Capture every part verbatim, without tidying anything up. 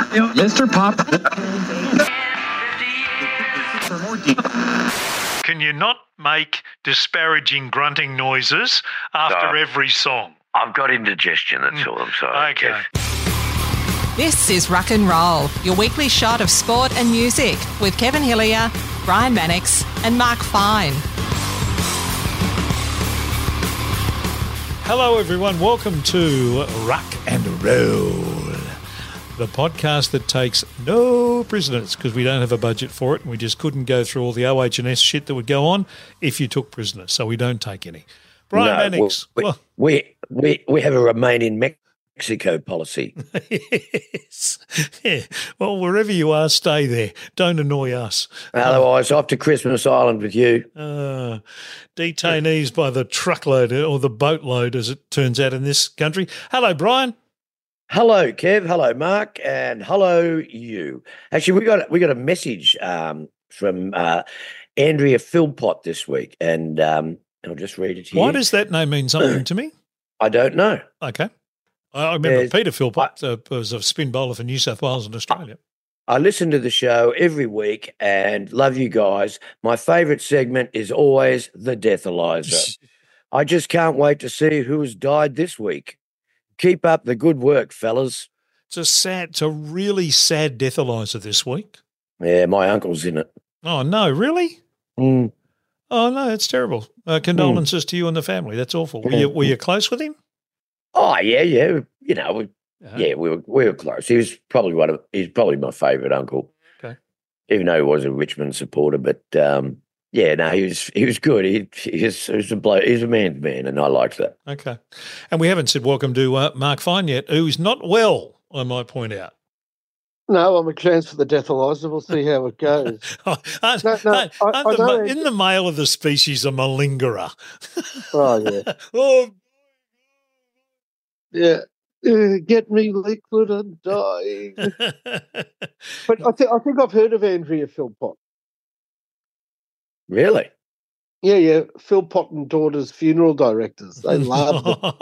Mister Pop. Can you not make disparaging grunting noises after No. every song? I've got indigestion, that's all I'm sorry. Okay. This is Ruck and Roll, your weekly shot of sport and music with Kevin Hillier, Brian Mannix and Mark Fine. Hello, everyone. Welcome to Ruck and Roll, the podcast that takes no prisoners because we don't have a budget for it and we just couldn't go through all the O H and S shit that would go on if you took prisoners, so we don't take any. Brian No, Mannix. we, well, we, we, we have a remain in Mexico policy. yes. Yeah. Well, wherever you are, stay there. Don't annoy us. Otherwise, off to Christmas Island with you. Uh, detainees by the truckload or the boatload, as it turns out in this country. Hello, Brian. Hello, Kev. Hello, Mark. And hello, you. Actually, we got we got a message um, from uh, Andrea Philpott this week, and um, I'll just read it here. Why does that name mean something to me? I don't know. Okay. I remember There's- Peter Philpott uh, was a spin bowler for New South Wales and Australia. I listen to the show every week and love you guys. My favourite segment is always the Deathalyzer. I just can't wait to see who has died this week. Keep up the good work, fellas. It's a sad, it's a really sad Deathalyzer this week. Yeah, my uncle's in it. Oh, no, really? Mm. Oh, no, it's terrible. Uh, condolences to you and the family. That's awful. Were you, were you close with him? Oh, yeah, yeah. You know, we, Uh-huh. yeah, we were we were close. He was probably one of he's probably my favourite uncle. Okay. Even though he was a Richmond supporter, but um, yeah, no, he was he was good. He, he was, he was a bloke, he's a man's man, and I liked that. Okay. And we haven't said welcome to uh, Mark Fine yet, who's not well, I might point out. No, I'm a chance for the Deathalyzer. We'll see how it goes. aren't, No, no, aren't- I- aren't I the, don't- ma- isn't the male of the species a malingerer? Oh, yeah. oh, Yeah. Uh, get me liquid and dying. But I, th- I think I've heard of Andrea Philpott. Really? Yeah, yeah. Philpott and Daughters funeral directors. They love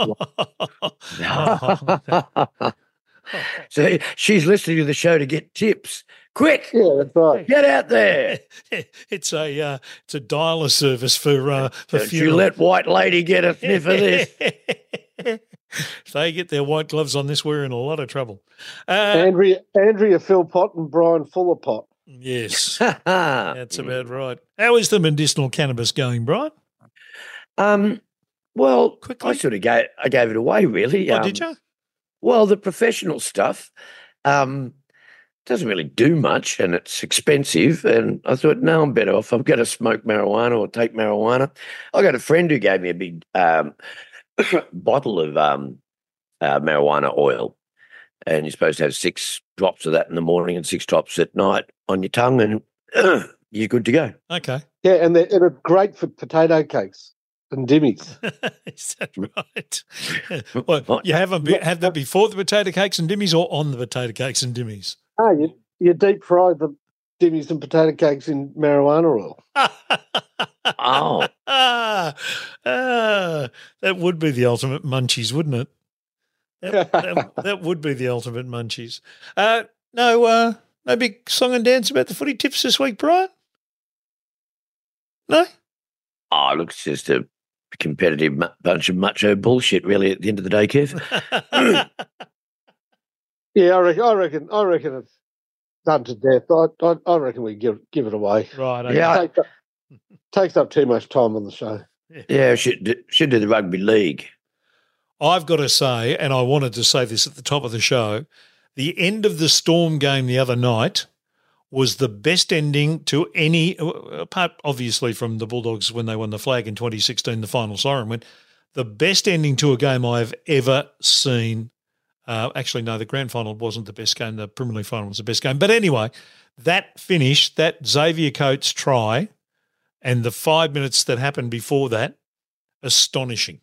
it. So she's listening to the show to get tips. Quick, Yeah, that's right. get out there. it's a uh, it's a dialer service for uh, for Don't you funeral. let white lady get a sniff of this. If they get their white gloves on this, we're in a lot of trouble. Uh, Andrea Andrea Philpott and Brian Fullerpot. yes, that's about right. How is the medicinal cannabis going, Brian? um, well, Quickly. I sort of gave I gave it away, really. Oh, Um, did you? Well, the professional stuff um, doesn't really do much, and it's expensive. And I thought, no, I'm better off. I'm going to smoke marijuana or take marijuana. I got a friend who gave me a big um, bottle of um, uh, marijuana oil, and you're supposed to have six drops of that in the morning and six drops at night on your tongue, and you're good to go. Okay. Yeah, and they're, and they're great for potato cakes and dimmies. Is that right? Well, you haven't be, have that before the potato cakes and dimmies or on the potato cakes and dimmies? Oh, you, you deep fry the dimmies and potato cakes in marijuana oil. Oh, ah, ah, that would be the ultimate munchies, wouldn't it? That, that, that would be the ultimate munchies. Uh, no, uh, no big song and dance about the footy tips this week, Brian? No? oh, look, it's just a competitive mu- bunch of macho bullshit, really. At the end of the day, Kev. Yeah, I reckon. I reckon. I reckon it's done to death. I, I, I reckon we give give it away. Right. Okay. Yeah. Takes up, takes up too much time on the show. Yeah, should do, should do the rugby league. I've got to say, and I wanted to say this at the top of the show, the end of the Storm game the other night was the best ending to any, apart obviously from the Bulldogs when they won the flag in twenty sixteen, the final siren went, the best ending to a game I've ever seen. Uh, actually, no, the grand final wasn't the best game. The Premier League final was the best game. But anyway, that finish, that Xavier Coates try and the five minutes that happened before that, astonishing.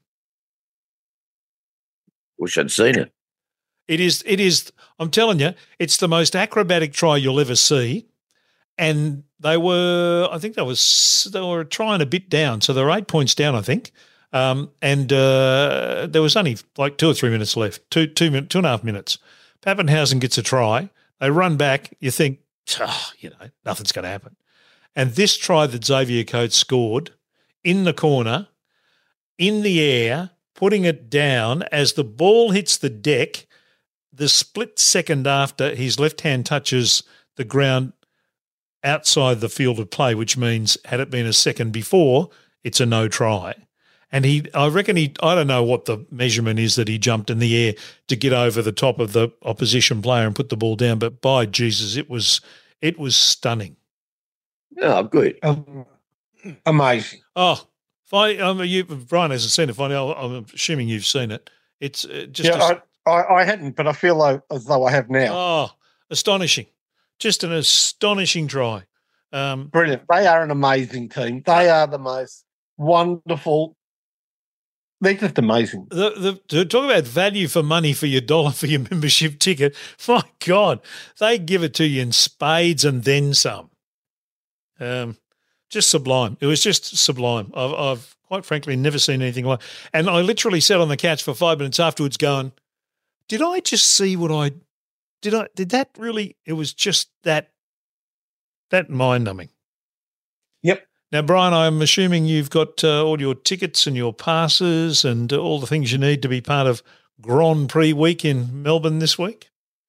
Wish I'd seen it. It is, it is, I'm telling you, it's the most acrobatic try you'll ever see. And they were, I think they was, they were trying a bit down. So they were eight points down, I think. Um, and uh, there was only like two or three minutes left, two, two, min- two and a half minutes. Pappenhausen gets a try. They run back. You think, oh, you know, nothing's going to happen. And this try that Xavier Coates scored in the corner, in the air, putting it down as the ball hits the deck, the split second after his left hand touches the ground outside the field of play, which means had it been a second before, it's a no try. And he, I reckon he, I don't know what the measurement is that he jumped in the air to get over the top of the opposition player and put the ball down. But by Jesus, it was, it was stunning. Oh, good. Um, amazing. Oh, if I, um, you, Brian hasn't seen it. I, I'm assuming you've seen it. It's uh, just, yeah, a, I, I, I hadn't, but I feel like, as though I have now. Oh, astonishing. Just an astonishing try. Um, Brilliant. They are an amazing team. They are the most wonderful. They're just amazing. The, the, to talk about value for money for your dollar for your membership ticket, my God, they give it to you in spades and then some. Um, just sublime. It was just sublime. I've, I've quite frankly never seen anything like. And I literally sat on the couch for five minutes afterwards, going, "Did I just see what I did? I did that really? It was just that that mind numbing." Yep. Now, Brian, I'm assuming you've got uh, all your tickets and your passes and uh, all the things you need to be part of Grand Prix week in Melbourne this week.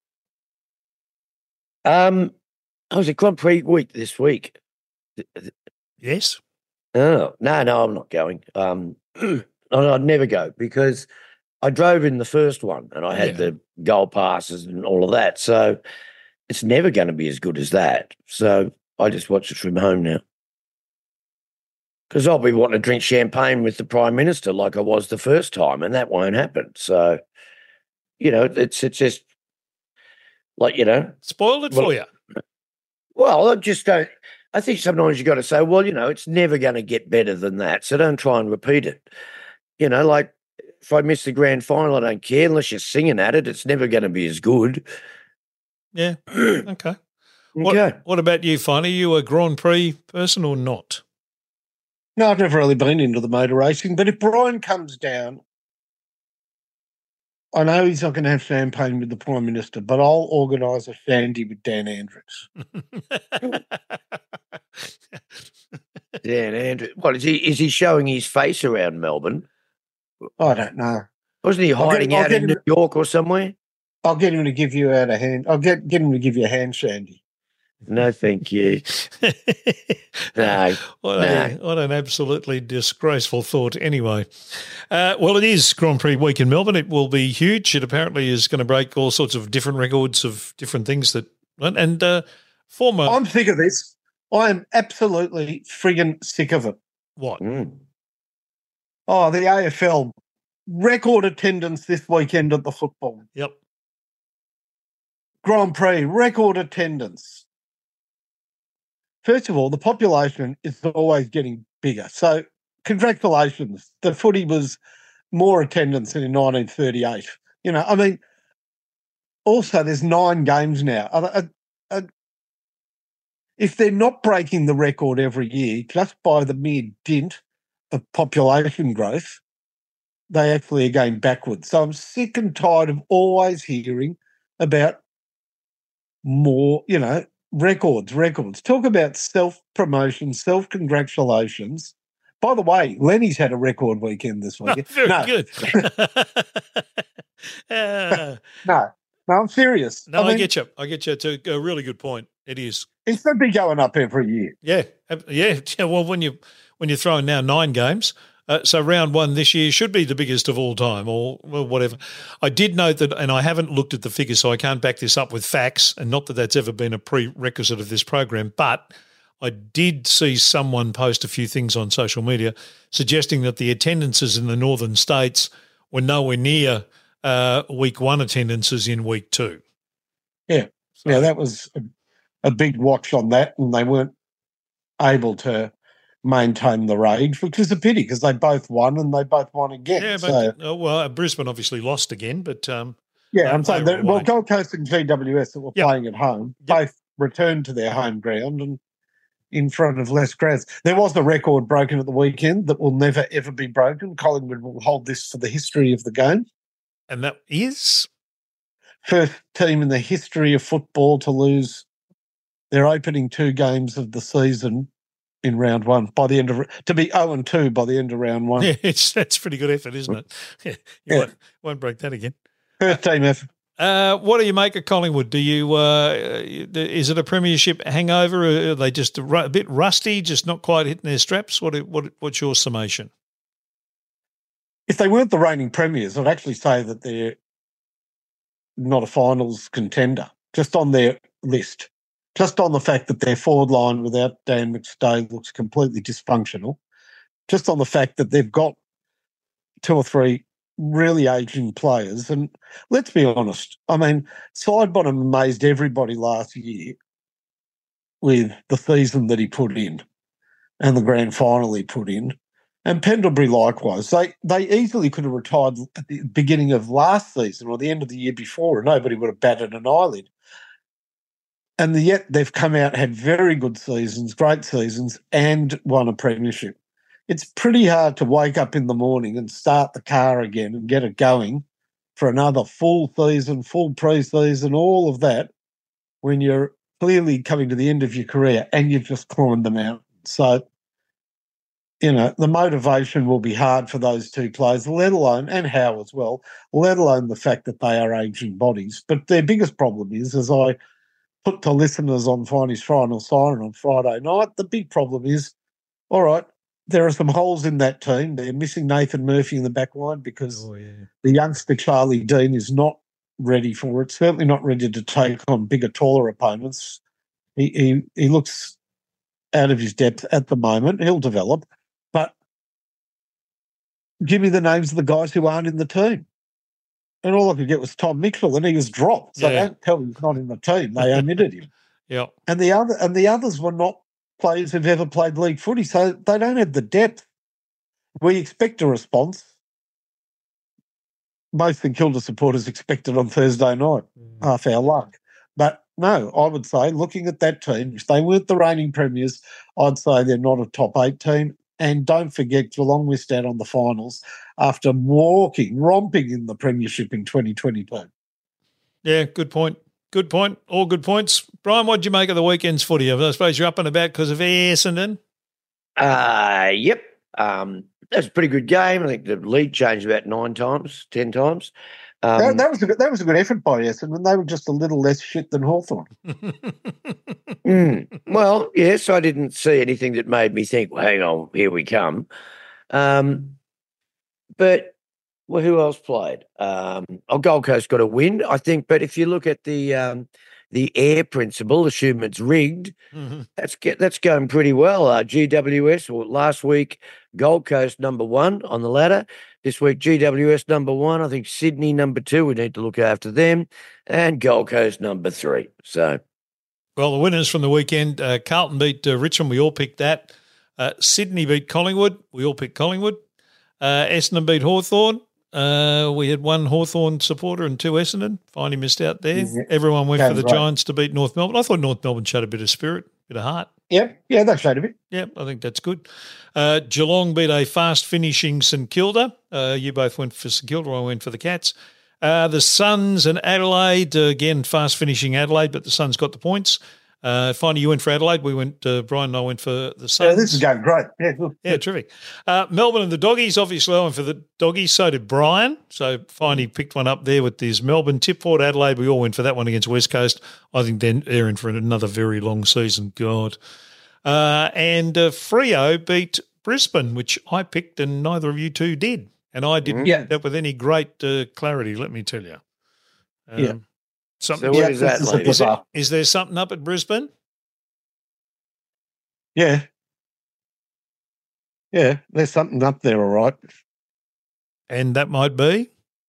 Um, I was at Grand Prix week this week. Yes. Oh, no, no, I'm not going. Um, I'd never go because I drove in the first one and I had Yeah. the goal passes and all of that. So it's never going to be as good as that. So I just watch it from home now. Because I'll be wanting to drink champagne with the Prime Minister like I was the first time, and that won't happen. So, you know, it's it's just like, you know. Spoiled it well, for you. Well, I just don't. I think sometimes you got to say, well, you know, it's never going to get better than that. So don't try and repeat it. You know, like if I miss the grand final, I don't care unless you're singing at it. It's never going to be as good. Yeah. Okay. What, Okay. what about you, Fine? Are you a Grand Prix person or not? No, I've never really been into the motor racing, but if Brian comes down, I know he's not going to have champagne with the Prime Minister, but I'll organise a shandy with Dan Andrews. Dan Andrews. What is he? Is he showing his face around Melbourne? I don't know. Wasn't he I'll hiding get- I'll out get in him- New York or somewhere? I'll get him to give you out a hand. I'll get get him to give you a hand shandy. No, thank you. No, What, no. a, what an absolutely disgraceful thought anyway. Uh, well, it is Grand Prix week in Melbourne. It will be huge. It apparently is going to break all sorts of different records of different things that and, and uh, former I'm sick of this. I am absolutely friggin' sick of it. what? Mm. Oh, the A F L record attendance this weekend at the football. Yep. Grand Prix record attendance. First of all, the population is always getting bigger. So congratulations. The footy was more attendance than in nineteen thirty-eight. You know, I mean, also there's nine games now. Uh, uh, uh, if they're not breaking the record every year, just by the mere dint of population growth, they actually are going backwards. So I'm sick and tired of always hearing about more, you know, records, records. Talk about self-promotion, self-congratulations. By the way, Lenny's had a record weekend this weekend. Very no, good. uh, no, no, I'm serious. no, I, mean, get you. I get you. It's a, a really good point. It is. It's going to be going up every year. Yeah, ab- yeah. yeah. Well, when you when you're throwing now nine games, uh, so round one this year should be the biggest of all time, or well, whatever. I did note that, and I haven't looked at the figures, so I can't back this up with facts, and not that that's ever been a prerequisite of this program, but I did see someone post a few things on social media suggesting that the attendances in the northern states were nowhere near uh, week one attendances in week two. Yeah, So- yeah, that was a, a big watch on that, and they weren't able to maintain the rage, which is a pity because they both won and they both won again. Yeah, so, but uh, well, Brisbane obviously lost again, but um, yeah, they- I'm saying they that, were well, away. Gold Coast and G W S that were Yep. playing at home Yep. both returned to their home ground and in front of less crowds. There was a record broken at the weekend that will never, ever be broken. Collingwood will hold this for the history of the game. and that is first team in the history of football to lose their opening two games of the season in round one by the end of to be oh and two by the end of round one. Yeah, it's that's pretty good effort, isn't it? Yeah, you Yeah. Won't, won't break that again. First team effort. Uh, what do you make of Collingwood? Do you uh, is it a premiership hangover? Or are they just a, ru- a bit rusty, just not quite hitting their straps? What what what's your summation? If they weren't the reigning premiers, I'd actually say that they're not a finals contender, just on their list. Just on the fact that their forward line without Dan McStay looks completely dysfunctional. Just on the fact that they've got two or three really aging players. And let's be honest, I mean, Sidebottom amazed everybody last year with the season that he put in and the grand final he put in. And Pendlebury likewise. They they easily could have retired at the beginning of last season or the end of the year before, and nobody would have batted an eyelid. And yet they've come out, had very good seasons, great seasons, and won a premiership. It's pretty hard to wake up in the morning and start the car again and get it going for another full season, full pre-season, all of that, when you're clearly coming to the end of your career and you've just climbed the mountain. So, you know, the motivation will be hard for those two players, let alone, and Howe as well, let alone the fact that they are aging bodies. But their biggest problem is, as I put to listeners on Finey's Final Siren on Friday night, the big problem is, all right, there are some holes in that team. They're missing Nathan Murphy in the back line because Oh, yeah. the youngster Charlie Dean is not ready for it, certainly not ready to take on bigger, taller opponents. He, he, he looks out of his depth at the moment. He'll develop. But give me the names of the guys who aren't in the team. And all I could get was Tom Mitchell, and he was dropped. So Yeah. don't tell me he's not in the team. They omitted him. Yeah. And the other and the others were not players who've ever played league footy, so they don't have the depth. We expect a response. Most St Kilda supporters expected on Thursday night, Mm. half our luck. But no, I would say, looking at that team, if they weren't the reigning premiers, I'd say they're not a top eight team. And don't forget, Geelong missed out on the finals after walking, romping in the premiership in twenty twenty-two. Yeah, good point. Good point. All good points. Brian, what did you make of the weekend's footy? I suppose you're up and about because of Essendon. Uh, yep. Um, that was a pretty good game. I think the lead changed about nine times, ten times. Um, that, that was a good, that was a good effort by Essendon. They were just a little less shit than Hawthorn. mm, well, yes, I didn't see anything that made me think, well, hang on, here we come. Um, but well, who else played? Um, oh, Gold Coast got a win, I think. But if you look at the um, the air principle, assume it's rigged, Mm-hmm. that's get, that's going pretty well. Uh, G W S, well, last week, Gold Coast number one on the ladder. This week, G W S number one. I think Sydney number two. We need to look after them. And Gold Coast number three. So, Well, the winners from the weekend, uh, Carlton beat uh, Richmond. We all picked that. Uh, Sydney beat Collingwood. We all picked Collingwood. Uh, Essendon beat Hawthorn. Uh, we had one Hawthorn supporter and two Essendon. Finally missed out there. Yeah. Everyone went Sounds for the right. Giants to beat North Melbourne. I thought North Melbourne showed a bit of spirit, bit of heart. Yep, yeah, they showed a bit. Yeah, I think that's good. Uh, Geelong beat a fast-finishing St Kilda. Uh, you both went for St Kilda. I went for the Cats. Uh, the Suns and Adelaide, uh, again, fast-finishing Adelaide, but the Suns got the points. Uh, finally, you went for Adelaide. We went, uh, Brian and I went for the Suns. Yeah, this is going great. Yeah, good. Yeah, terrific. Uh, Melbourne and the Doggies, obviously I went for the Doggies, so did Brian. So finally picked one up there with this Melbourne. Tip Port Adelaide, we all went for that one against West Coast. I think they're, they're in for another very long season. God. Uh, and uh, Freo beat Brisbane, which I picked and neither of you two did. And I didn't Yeah. pick that with any great uh, clarity, let me tell you. Um, Yeah. Something, So Yeah, where is that, this is a ladies? is, there, bizarre. is there something up at Brisbane? Yeah. Yeah, there's something up there, all right. And that might be?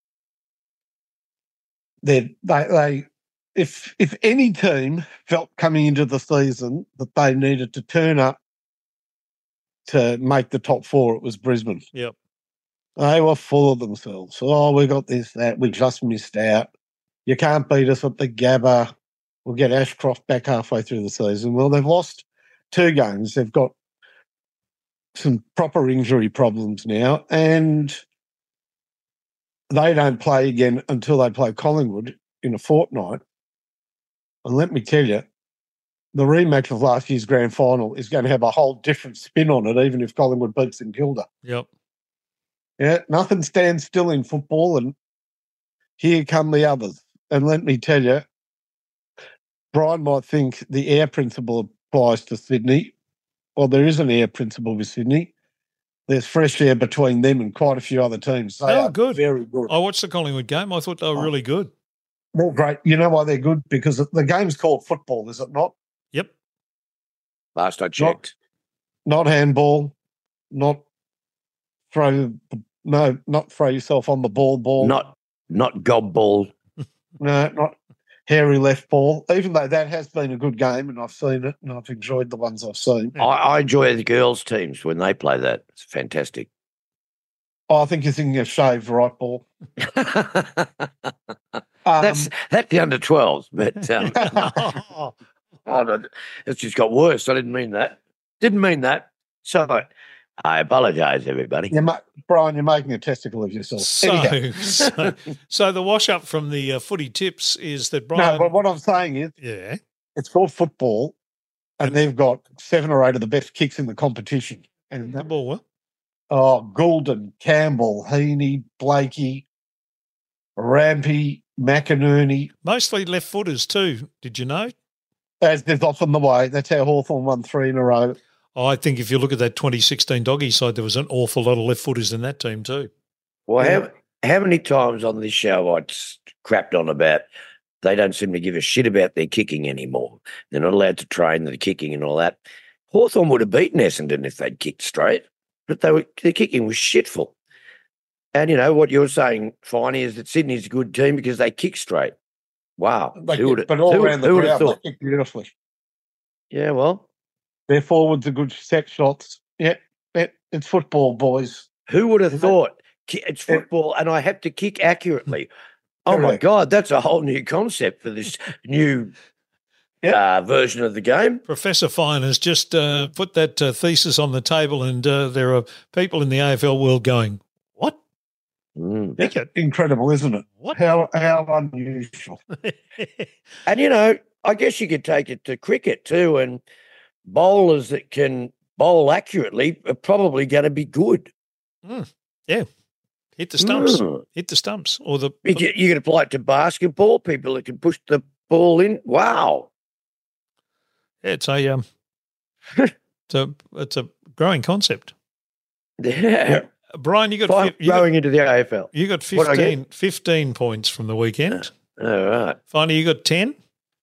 They, they, they, if if any team felt coming into the season that they needed to turn up to make the top four, it was Brisbane. Yep. They were full of themselves. Oh, we got this, that. We just missed out. You can't beat us at the Gabba. We'll get Ashcroft back halfway through the season. Well, they've lost two games. They've got some proper injury problems now, and they don't play again until they play Collingwood in a fortnight. And let me tell you, the rematch of last year's grand final is going to have a whole different spin on it, even if Collingwood beats St Kilda. Yep. Yeah, nothing stands still in football, and here come the others. And let me tell you, Brian might think the air principle applies to Sydney. Well, there is an air principle with Sydney. There's fresh air between them and quite a few other teams. They oh, are good. Very good. I watched the Collingwood game. I thought they were oh. really good. They're great. You know why they're good? Because the game's called football, is it not? Yep. Last I checked. Not, not handball, not throw, no, not throw yourself on the ball ball. Not, not gob ball. No, not hairy left ball, even though that has been a good game and I've seen it and I've enjoyed the ones I've seen. I, I enjoy the girls' teams when they play that. It's fantastic. Oh, I think you're thinking of shaved right ball. um, that's that's the under twelves, but um, oh, no, it's just got worse. I didn't mean that. Didn't mean that. So I apologise, everybody. You're ma- Brian, you're making a testicle of yourself. So, so, so the wash up from the uh, footy tips is that Brian. No, but what I'm saying is, yeah, it's called football, and they've got seven or eight of the best kicks in the competition. And the ball, well. Oh, Goulden, Campbell, Heaney, Blakey, Rampy, McInerney. Mostly left footers too. Did you know? As is often the way. That's how Hawthorn won three in a row. I think if you look at that twenty sixteen doggy side, there was an awful lot of left footers in that team too. Well, yeah. how, how many times on this show I crapped on about they don't seem to give a shit about their kicking anymore. They're not allowed to train the kicking and all that. Hawthorn would have beaten Essendon if they'd kicked straight, but they were, their kicking was shitful. And, you know, what you're saying, Finey, is that Sydney's a good team because they kick straight. Wow. They who kick, but all who, around the ground, they kick beautifully. Yeah, well. Their forwards are good set shots. Yeah, it, it's football, boys. Who would have Isn't thought it? It's football and I have to kick accurately? Oh, my God, that's a whole new concept for this new yep. uh, version of the game. Professor Fine has just uh, put that uh, thesis on the table and uh, there are people in the A F L world going, what? Mm. That's incredible, isn't it? What? How, how unusual. And, you know, I guess you could take it to cricket too, and bowlers that can bowl accurately are probably going to be good. Mm. Yeah. Hit the stumps. Mm. Hit the stumps. Or the You can, you can apply it to basketball, people that can push the ball in. Wow. Yeah, it's a um it's a it's a growing concept. Yeah. Uh, Brian, you got Five, you growing got, into the A F L. You got fifteen, fifteen points from the weekend. Uh, all right. Finally, you got ten.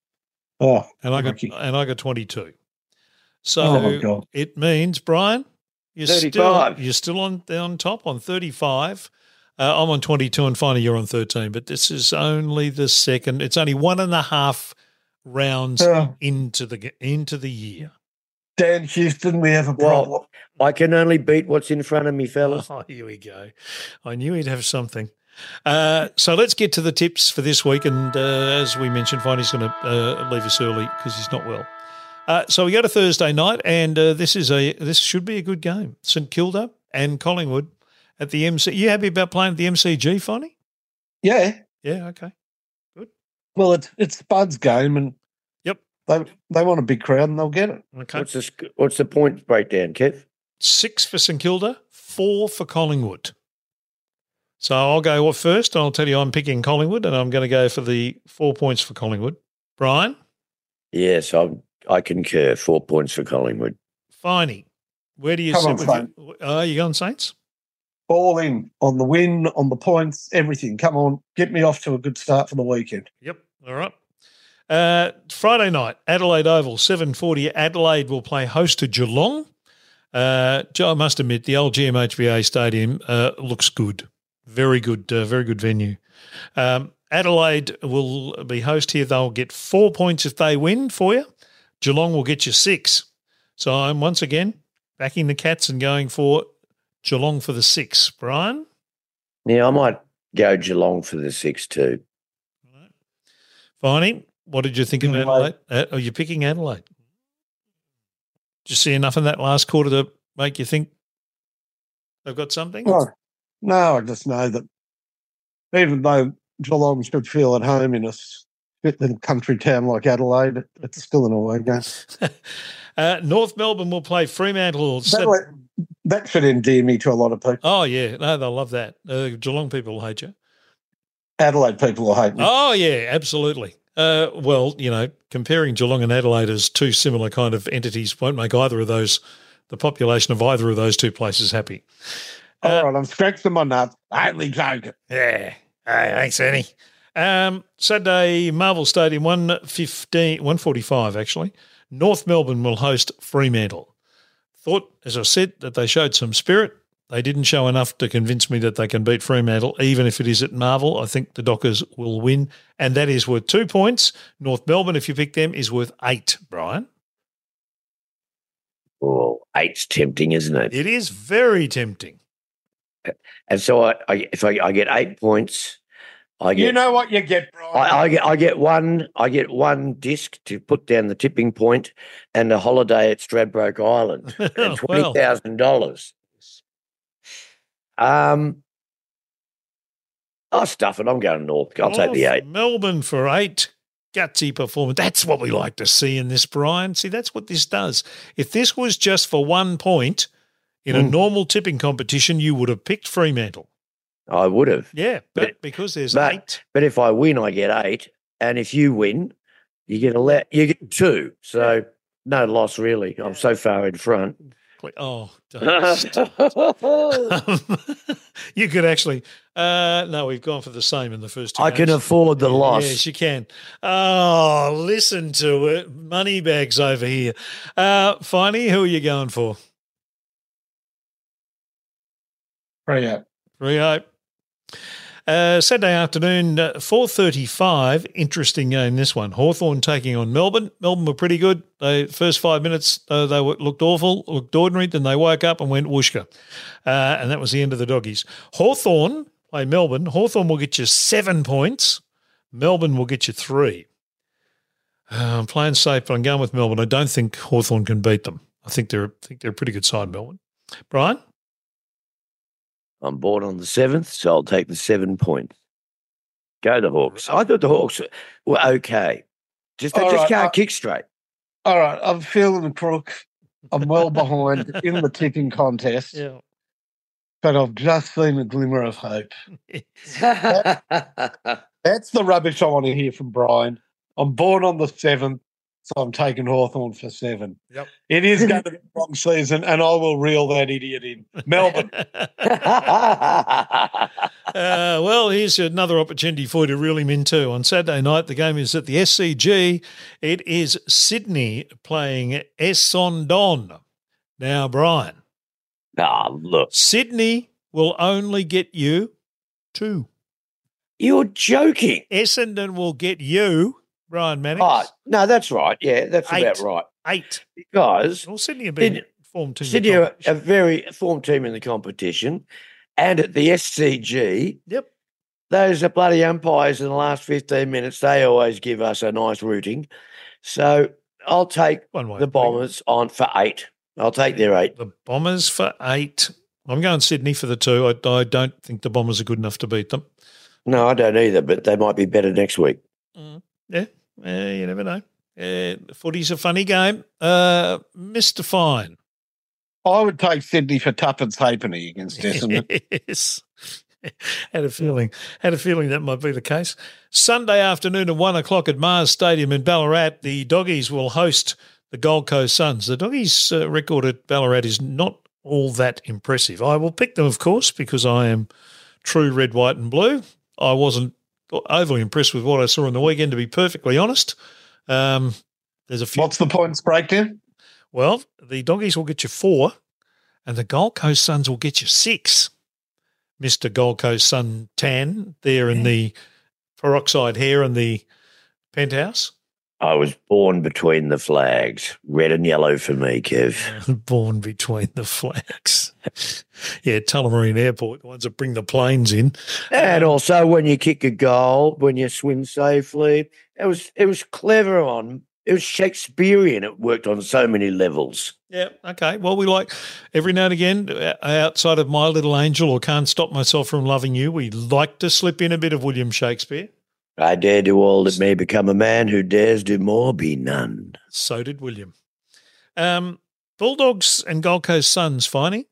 Oh, and I got lucky. and I got twenty-two. So oh it means, Brian, you're thirty-five. still you're still on on top on thirty-five. Uh, I'm on twenty-two, and finally you're on thirteen. But this is only the second. It's only one and a half rounds oh. into the into the year. Dan Houston, we have a problem. Well, I can only beat what's in front of me, fellas. Oh, here we go. I knew he'd have something. Uh, so let's get to the tips for this week. And uh, as we mentioned, Finey's going to uh, leave us early because he's not well. Uh, so we go to Thursday night, and uh, this is a this should be a good game. St Kilda and Collingwood at the M C. You happy about playing at the M C G, Finey? Yeah. Yeah. Okay. Good. Well, it's it's Spud's game, and yep, they they want a big crowd, and they'll get it. Okay. What's the what's the point breakdown, Kev? Six for St Kilda, four for Collingwood. So I'll go first, and I'll tell you I'm picking Collingwood, and I'm going to go for the four points for Collingwood. Brian? Yes, I'm. I concur. Four points for Collingwood. Finey, where do you Come sit on, with Fine. you? Uh, you going Saints? All in on the win, on the points, everything. Come on, get me off to a good start for the weekend. Yep. All right. Uh, Friday night, Adelaide Oval, seven forty. Adelaide will play host to Geelong. Uh, I must admit, the old G M H B A Stadium uh, looks good. Very good, uh, very good venue. Um, Adelaide will be host here. They'll get four points if they win for you. Geelong will get you six. So I'm once again backing the Cats and going for Geelong for the six. Brian? Yeah, I might go Geelong for the six too. All right. Finey, what did you think of Adelaide? Uh, are you picking Adelaide? Did you see enough in that last quarter to make you think they've got something? Oh, no, I just know that even though Geelong should feel at home in a bit little country town like Adelaide. It's still an away game. uh, North Melbourne will play Fremantle. That, that should endear me to a lot of people. Oh, yeah. No, they'll love that. Uh, Geelong people will hate you. Adelaide people will hate me. Oh, yeah, absolutely. Uh, well, you know, comparing Geelong and Adelaide as two similar kind of entities won't make either of those, the population of either of those two places happy. Uh, All right, I'm scratching my nuts. Only joking. Yeah. Hey, thanks, Annie. Um, Saturday, Marvel Stadium, one fifteen, one forty-five actually. North Melbourne will host Fremantle. Thought, as I said, that they showed some spirit. They didn't show enough to convince me that they can beat Fremantle, even if it is at Marvel. I think the Dockers will win, and that is worth two points. North Melbourne, if you pick them, is worth eight, Brian. Oh, eight's tempting, isn't it? It is very tempting. And so I, I if I, I get eight points, I get you know what you get, Brian. I, I get I get one I get one disc to put down the tipping point and a holiday at Stradbroke Island and twenty thousand dollars. Um, I'll stuff it. I'm going north. I'll North take the eight. Melbourne for eight. Gutsy performance. That's what we like to see in this, Brian. See, that's what this does. If this was just for one point in a mm. normal tipping competition, you would have picked Fremantle. I would have. Yeah, but, but because there's but, eight. But if I win, I get eight. And if you win, you get a le- you get two. So no loss, really. I'm so far in front. Oh, you could actually. Uh, no, we've gone for the same in the first two I games. can afford the loss. Yes, you can. Oh, listen to it. Money bags over here. Uh, Finey, who are you going for? Freo. Freo. Uh, Saturday afternoon, uh, four thirty-five. Interesting game, this one. Hawthorn taking on Melbourne. Melbourne were pretty good. They first five minutes, uh, they were, looked awful, looked ordinary. Then they woke up and went whooshka. Uh, and that was the end of the doggies. Hawthorn play Melbourne. Hawthorn will get you seven points. Melbourne will get you three. Uh, I'm playing safe, but I'm going with Melbourne. I don't think Hawthorn can beat them. I think they're, I think they're a pretty good side, Melbourne. Brian? I'm born on the seventh, so I'll take the seven points. Go the Hawks. I thought the Hawks were okay. Just They all just right, can't I, kick straight. All right, I'm feeling the crook. I'm well behind in the tipping contest. Yeah. But I've just seen a glimmer of hope. that, that's the rubbish I want to hear from Brian. I'm born on the seventh, so I'm taking Hawthorn for seven. Yep. It is going to be a long season, and I will reel that idiot in. Melbourne. uh, well, here's another opportunity for you to reel him in too. On Saturday night, the game is at the S C G. It is Sydney playing Essendon. Now, Brian. Ah, oh, look. Sydney will only get you two. You're joking. Essendon will get you, Brian Mannix. Oh, no, that's right. Yeah, that's Eight. about right. Eight. Because well, Sydney have been formed team. Sydney are a very formed team in the competition. And at the S C G, yep, those are bloody umpires in the last fifteen minutes. They always give us a nice routing. So I'll take the Bombers on for eight. I'll take their eight. The Bombers for eight. I'm going Sydney for the two. I, I don't think the Bombers are good enough to beat them. No, I don't either, but they might be better next week. Mm, yeah, uh, you never know. Uh, footy's a funny game. Uh, Mister Fine. I would take Sydney for tuppence halfpenny against Essendon. Yes. Had a feeling. Had a feeling that might be the case. Sunday afternoon at one o'clock at Mars Stadium in Ballarat, the Doggies will host the Gold Coast Suns. The Doggies' uh, record at Ballarat is not all that impressive. I will pick them, of course, because I am true red, white and blue. I wasn't overly impressed with what I saw on the weekend, to be perfectly honest. Um, there's a few. What's the points breakdown? Well, the Doggies will get you four and the Gold Coast Suns will get you six. Mister Gold Coast Sun Tan there in the peroxide hair and the penthouse. I was born between the flags, red and yellow for me, Kev. Born between the flags. Yeah, Tullamarine Airport, the ones that bring the planes in. And also when you kick a goal, when you swim safely, it was it was clever on it was Shakespearean. It worked on so many levels. Yeah, okay. Well, we like every now and again, uh, outside of My Little Angel or Can't Stop Myself from Loving You, we like to slip in a bit of William Shakespeare. I dare do all that may become a man who dares do more, be none. So did William. Um, Bulldogs and Gold Coast Suns, Finey?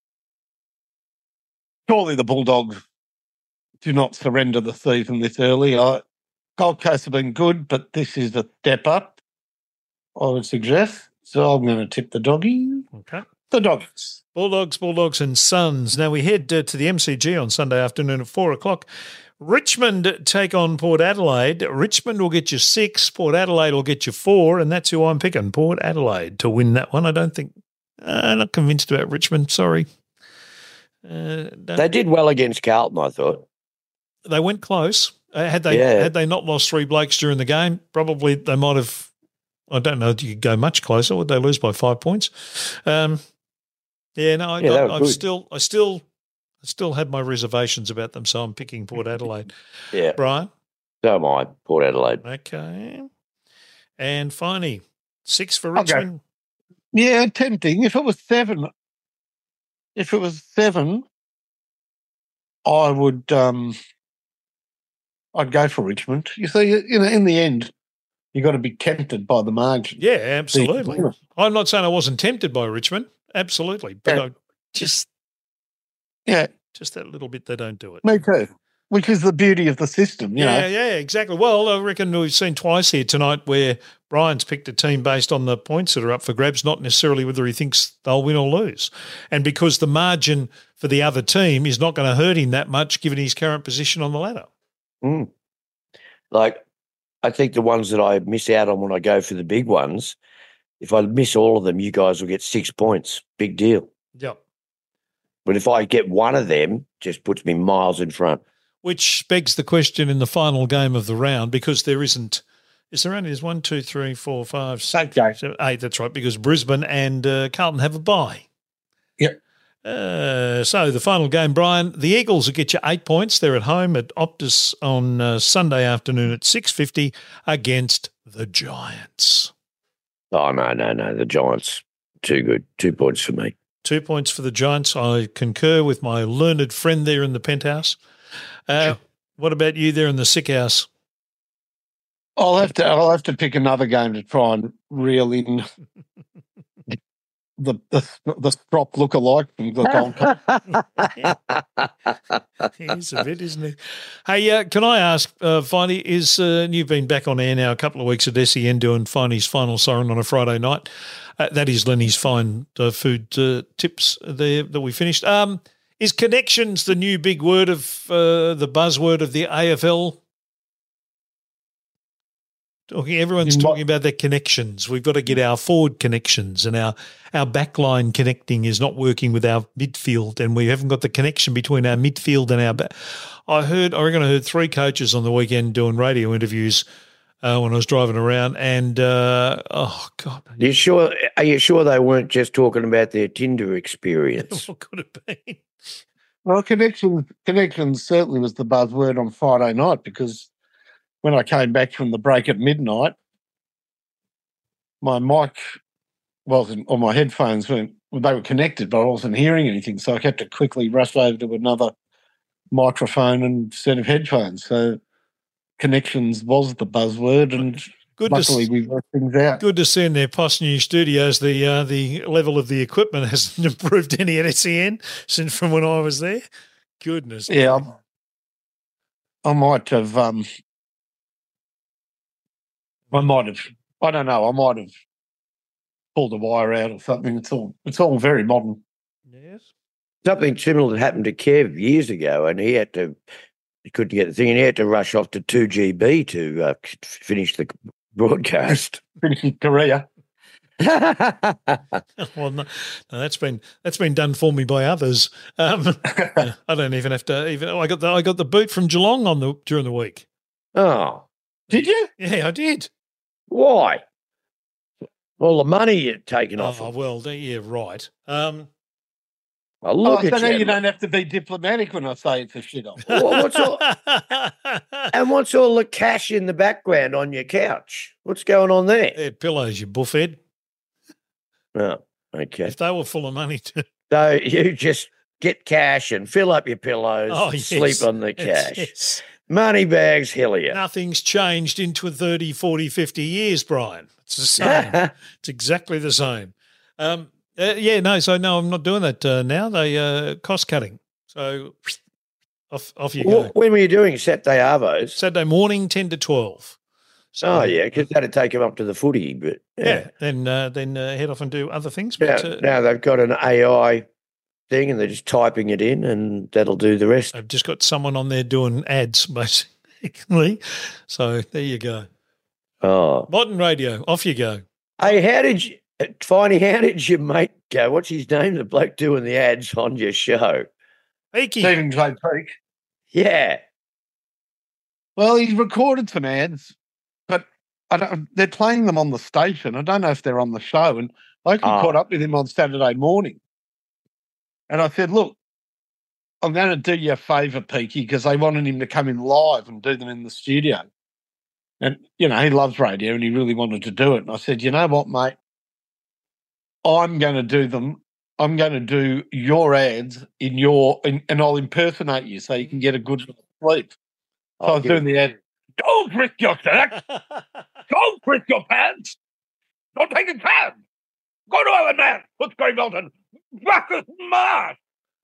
Surely the Bulldogs do not surrender the season this early. I, Gold Coast have been good, but this is a step up, I would suggest. So I'm going to tip the doggies. Okay. The Doggies. Bulldogs, Bulldogs and Suns. Now we head uh, to the M C G on Sunday afternoon at four o'clock. Richmond take on Port Adelaide. Richmond will get you six. Port Adelaide will get you four, and that's who I'm picking, Port Adelaide, to win that one. I don't think uh, – I'm not convinced about Richmond, sorry. Uh, they did well against Carlton, I thought. They went close. Uh, had they yeah. had they not lost three blokes during the game, probably they might have – I don't know if you could go much closer. Would they lose by five points? Um, yeah, no, I, yeah, I, I'm still, I still, I still have my reservations about them, so I'm picking Port Adelaide. yeah, Brian. So am I, Port Adelaide. Okay, and finally, six for Richmond. Okay. Yeah, tempting. If it was seven, if it was seven, I would, um, I'd go for Richmond. You see, you know, in the end. You've got to be tempted by the margin. Yeah, absolutely. I'm not saying I wasn't tempted by Richmond. Absolutely. But yeah. I just yeah, just that little bit they don't do it. Me too. Which is the beauty of the system, you yeah, know. Yeah, exactly. Well, I reckon we've seen twice here tonight where Brian's picked a team based on the points that are up for grabs, not necessarily whether he thinks they'll win or lose. And because the margin for the other team is not going to hurt him that much given his current position on the ladder. Mm. Like, I think the ones that I miss out on when I go for the big ones, if I miss all of them, you guys will get six points. Big deal. Yep. But if I get one of them, just puts me miles in front. Which begs the question in the final game of the round, because there isn't – is there only – there's one, two, three, four, five, six, okay. seven, eight. That's right, because Brisbane and uh, Carlton have a bye. Yep. Uh, so the final game, Brian, the Eagles will get you eight points. They're at home at Optus on uh, Sunday afternoon at six fifty against the Giants. Oh, no, no, no. The Giants, too good. Two points for me. Two points for the Giants. I concur with my learned friend there in the penthouse. Uh, sure. What about you there in the sick house? I'll have to I'll have to pick another game to try and reel in the the the Strop lookalike from the Gold. He's a bit, isn't he? Hey, uh, can I ask, uh, Finey, is uh, you've been back on air now a couple of weeks at S E N doing Finey's Final Siren on a Friday night. Uh, that is Lenny's fine uh, food uh, tips there that we finished. Um, is connections the new big word of uh, the buzzword of the A F L? Talking, everyone's In talking what? about their connections. We've got to get our forward connections, and our our backline connecting is not working with our midfield, and we haven't got the connection between our midfield and our back. I heard, I reckon I heard three coaches on the weekend doing radio interviews uh, when I was driving around, and uh, oh God, Are you sure? Are you sure they weren't just talking about their Tinder experience? what could it be? Well, connections connections certainly was the buzzword on Friday night, because when I came back from the break at midnight, my mic wasn't, or my headphones weren't, well, they were connected, but I wasn't hearing anything. So I had to quickly rush over to another microphone and set of headphones. So connections was the buzzword, and Good luckily to, we worked things out. Good to see in their Post New Studios the uh, the level of the equipment hasn't improved any at S E N since from when I was there. Goodness. Yeah, I, I might have... Um, I might have, I don't know, I might have pulled a wire out or something. It's all, it's all very modern. Yes. Something similar that happened to Kev years ago, and he had to, he couldn't get the thing, and he had to rush off to two G B to uh, finish the broadcast. Finish his career. Well, no, no, that's been that's been done for me by others. Um, I don't even have to even. Oh, I got the I got the boot from Geelong on the during the week. Oh, did you? Yeah, I did. Why? All the money you'd taken Oh, off. Of. well, yeah, right. Um, Well, look oh, at so now you. you don't have to be diplomatic when I say it's a shit off. Well, what's all, and what's all the cash in the background on your couch? What's going on there? They're pillows, you buffhead. Oh, okay. If they were full of money too. So you just get cash and fill up your pillows, Oh, and yes. sleep on the Yes, cash. yes. Money bags, Hillier. Nothing's changed into thirty, forty, fifty years, Brian. It's the same. It's exactly the same. Um, uh, yeah, no, so no, I'm not doing that uh, now. They uh, cost cutting. So off off you Well, go. when were you doing Saturday Arvos? Saturday morning, ten to twelve. So, Oh, yeah, because that'd take them up to the footy. But yeah, yeah. then uh, then uh, head off and do other things. Now, But uh, now they've got an A I thing and they're just typing it in and that'll do the rest. I've just got someone on there doing ads, basically. So there you go. Oh. Modern radio, off you go. Hey, how did you, Finey, how did your mate go? What's his name? The bloke doing the ads on your show. Peaky. Stephen J. Peake. Yeah. Well, he's recorded some ads, but I don't, they're playing them on the station. I don't know if they're on the show. And I actually Oh. caught up with him on Saturday morning. And I said, look, I'm going to do you a favour, Peaky, because they wanted him to come in live and do them in the studio. And, you know, he loves radio and he really wanted to do it. And I said, you know what, mate? I'm going to do them. I'm going to do your ads in your, in, and I'll impersonate you so you can get a good night's sleep. So I was doing the ad. Don't risk your sex. Don't risk your pants. Don't take a chance. Go to other man. Put Gary Melton. Bacchus Marsh.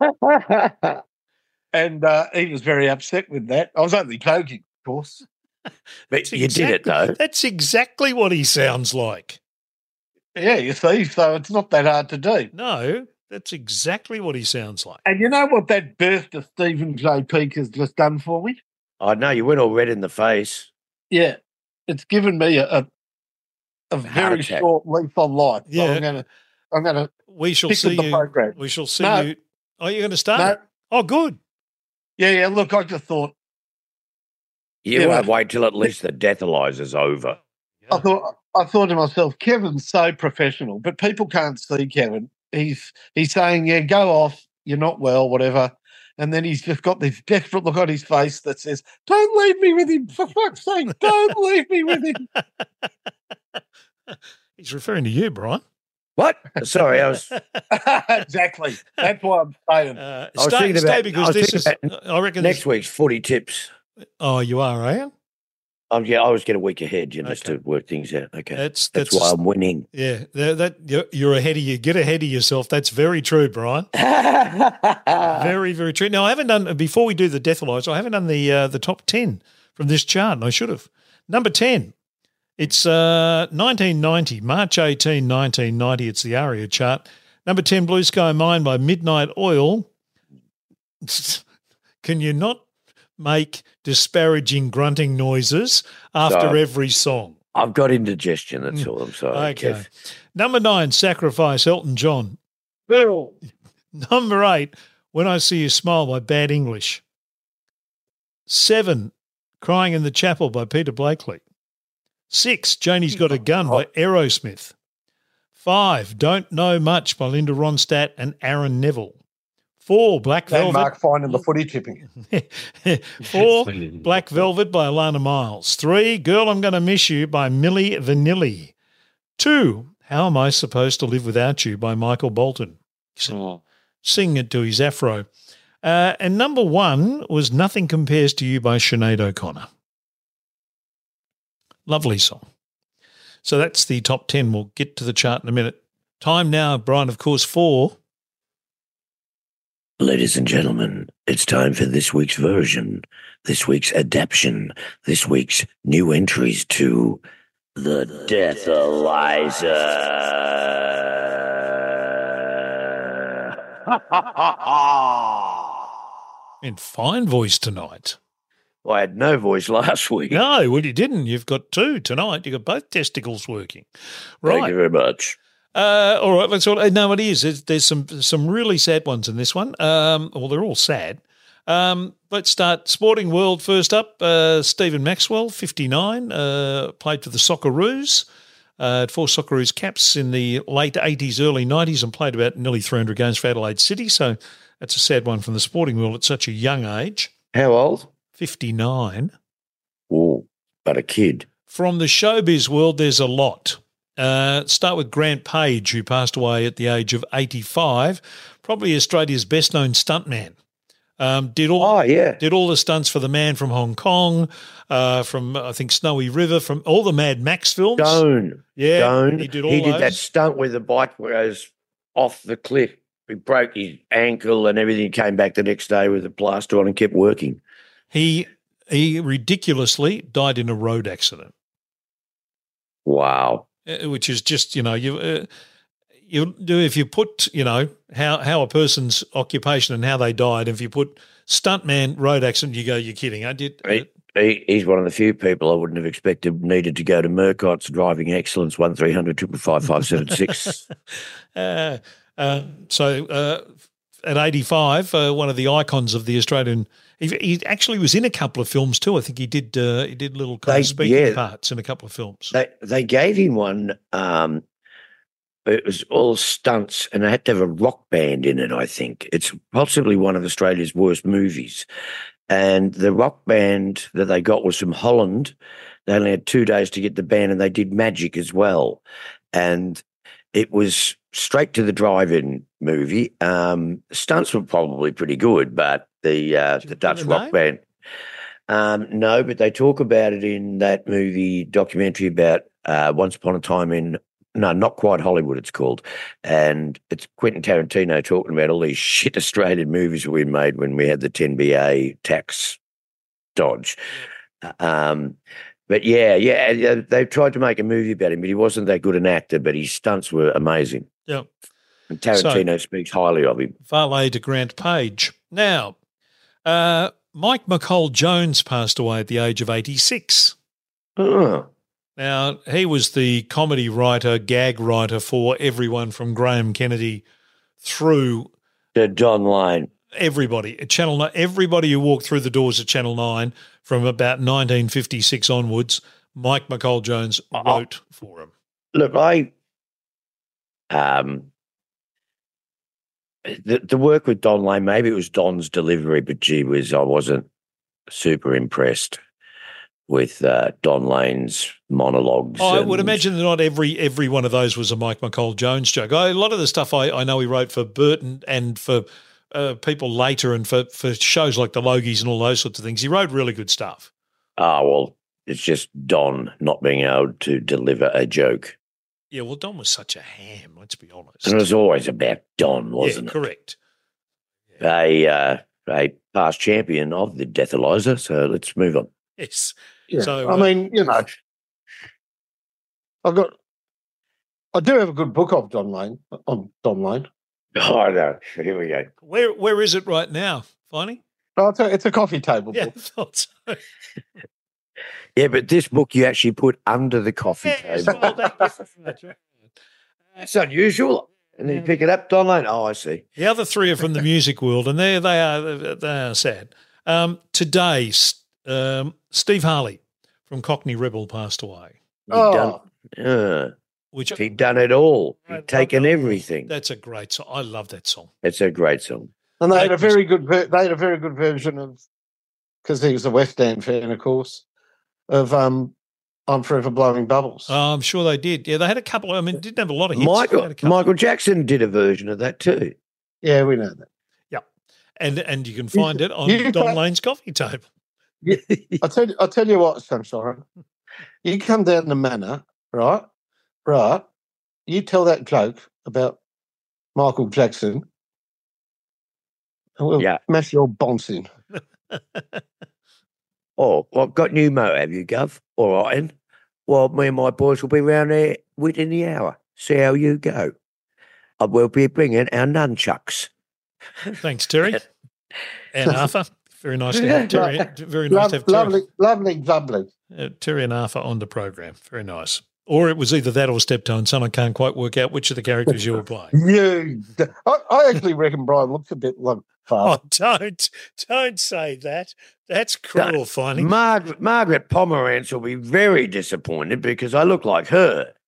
And uh, he was very upset with that. I was only joking, of course. But That's you did it, exactly- though. That's exactly what he sounds like. Yeah, you see, so it's not that hard to do. No, that's exactly what he sounds like. And you know what that burst of Stephen J. Peake has just done for me? I know you went all red in the face. Yeah, it's given me a a, a very attack. short leaf on life. So Yeah. I'm gonna, I'm gonna We shall stick see with the you. program. We shall see No. you. Oh, you're going to start? No, it? Oh, good. yeah, yeah. Look, I just thought, You Yeah. won't wait till at least the deathalizer's over. I thought, I thought to myself, Kevin's so professional, but people can't see Kevin. He's he's saying, yeah, go off. You're not well, whatever. And then he's just got this desperate look on his face that says, don't leave me with him. For fuck's sake, don't leave me with him. He's referring to you, Brian. What? Sorry, I was. Exactly. That's what I'm saying. Uh, I was stay, thinking stay about- I because was this is. thinking about I reckon Next this, week's footy tips. Oh, you are, are you? Um, yeah, I always get a week ahead, you know, just Okay. to work things out. Okay, That's that's, that's, why I'm winning. yeah. That, that you're, you're ahead of you. Get ahead of yourself. That's very true, Brian. Very, very true. Now, I haven't done before we do the Death Alliance. I haven't done the uh, the top ten from this chart, and I should have. Number ten. It's uh, nineteen ninety, March eighteenth, nineteen ninety. It's the ARIA chart. Number ten, Blue Sky Mine by Midnight Oil. Can you not make disparaging grunting noises after No. every song? I've got indigestion. That's all. I'm sorry. Okay. Kev. Number nine, Sacrifice, Elton John. Number eight, When I See You Smile by Bad English. Seven, Crying in the Chapel by Peter Blakely. Six, Janie's Got a Gun by Aerosmith. Five, Don't Know Much by Linda Ronstadt and Aaron Neville. Four, Black That Velvet. Mark finding the footy tipping. Four, Black Velvet by Alana Miles. Three, Girl, I'm Gonna Miss You by Milli Vanilli. Two, How Am I Supposed to Live Without You by Michael Bolton. Sing it to his afro. Uh, and number one was Nothing Compares to You by Sinead O'Connor. Lovely song. So that's the top ten. We'll get to the chart in a minute. Time now, Brian, of course, for Ladies and gentlemen, it's time for this week's version, this week's adaptation, this week's new entries to the Deathalizer. in fine voice tonight. I had no voice last week. No, well, you didn't. You've got two tonight. You've got both testicles working. Right. Thank you very much. Uh, all right, let's all. uh, No, it is. There's, there's some some really sad ones in this one. Um, well, they're all sad. Um, let's start Sporting World first up. Uh, Stephen Maxwell, fifty-nine, uh, played for the Socceroos. Uh, had four Socceroos caps in the late eighties, early nineties, and played about nearly three hundred games for Adelaide City. So that's a sad one from the sporting world at such a young age. How old? fifty-nine. Oh, but a kid. From the showbiz world, there's a lot. Uh, start with Grant Page, who passed away at the age of eighty-five, probably Australia's best-known stuntman. Um, did all Oh, yeah. did all the stunts for The Man from Hong Kong, uh, from I think Snowy River, from all the Mad Max films. Stone. Yeah, Stone. he did all He did those. that stunt where the bike goes off the cliff. He broke his ankle and everything. Came back the next day with a plaster on and kept working. He he ridiculously died in a road accident, Wow. uh, which is just you know you. Uh, You do if you put, you know, how, how a person's occupation and how they died. If you put stuntman road accident, you go, you're kidding. I did. He, he, he's one of the few people I wouldn't have expected needed to go to Murcott's Driving Excellence, one three hundred five five five seven six. uh, uh, so uh, at eighty-five, uh, one of the icons of the Australian. He, he actually was in a couple of films too. I think he did. Uh, he did little kind They- of speaking yeah. parts in a couple of films. They, they gave him one. Um, it was all stunts, and they had to have a rock band in it, I think. It's possibly one of Australia's worst movies. And the rock band that they got was from Holland. They only had two days to get the band, and they did magic as well. And it was straight to the drive-in movie. Um, stunts were probably pretty good, but the uh, the Dutch the rock name? band. Um, no, but they talk about it in that movie documentary about uh, Once Upon a Time in no, not quite Hollywood. It's called, and it's Quentin Tarantino talking about all these shit Australian movies we made when we had the ten B A tax dodge. Um, but yeah, yeah, yeah, they tried to make a movie about him, but he wasn't that good an actor. But his stunts were amazing. Yeah. And Tarantino speaks highly of him. Valet to Grant Page. Now, uh, Mike McCall Jones passed away at the age of eighty-six. Oh. Now, he was the comedy writer, gag writer for everyone from Graham Kennedy through To Don Lane. everybody at Channel nine. Everybody who walked through the doors at Channel nine from about nineteen fifty-six onwards, Mike McCall Jones wrote for him. Look, I um the the work with Don Lane, maybe it was Don's delivery, but gee whiz, I wasn't super impressed with uh, Don Lane's monologues. Oh, I would and- imagine that not every every one of those was a Mike McCall Jones joke. I, a lot of the stuff I, I know he wrote for Burton and for uh, people later and for, for shows like the Logies and all those sorts of things. He wrote really good stuff. Oh, well, it's just Don not being able to deliver a joke. Yeah, well, Don was such a ham, let's be honest. And it was always about Don, wasn't yeah, it? correct. A, uh, a past champion of the Deathalizer, so let's move on. Yes. Yeah. So, I uh, mean, you know, I've got, I do have a good book of Don Lane, on Don Lane. Oh, no. Here we go. Where Where is it right now, Finey? Oh, it's, a, it's a coffee table Yeah, I book. thought so. Yeah, but this book you actually put under the coffee Yes, table. well, that- that's right. That's unusual. And then you pick it up, Don Lane. Oh, I see. The other three are from the music world, and they they are they are sad. Um, today, s- um, Steve Harley from Cockney Rebel passed away, He'd Oh, done, uh, which he'd done it all. I love He'd taken that. everything. That's a great song. I love that song. It's a great song. and they had a Like this- very good, ver- they had a very good version of, because he was a West Ham fan, of course, of um, I'm Forever Blowing Bubbles. Oh, I'm sure they did. Yeah, they had a couple. I mean, it didn't have a lot of hits. They Michael had a couple. Michael Jackson did a version of that too. Yeah, we know that. and and you can find it on you- Don Lane's coffee table. I tell you, I tell you what, Sunshine. You come down the manor, right? Right. You tell that joke about Michael Jackson, and we'll Yeah. smash your bonce in. Oh, well, got new motor, have you, Gov? All right, then. Well, me and my boys will be round there within the hour. See how you go. I will be bringing our nunchucks. Thanks, Terry and Arthur. Very nice to have Terry. Very nice Lov- to have Terry, lovely, lovely, lovely. uh, Terry and Arthur on the program. Very nice. Or it was either that or Steptoe and Son. I can't quite work out which of the characters you were playing. You, I, I actually reckon Brian looks a bit like Oh, Father. don't, don't say that. That's cruel, Finey. Margaret, Margaret Pomerantz will be very disappointed because I look like her.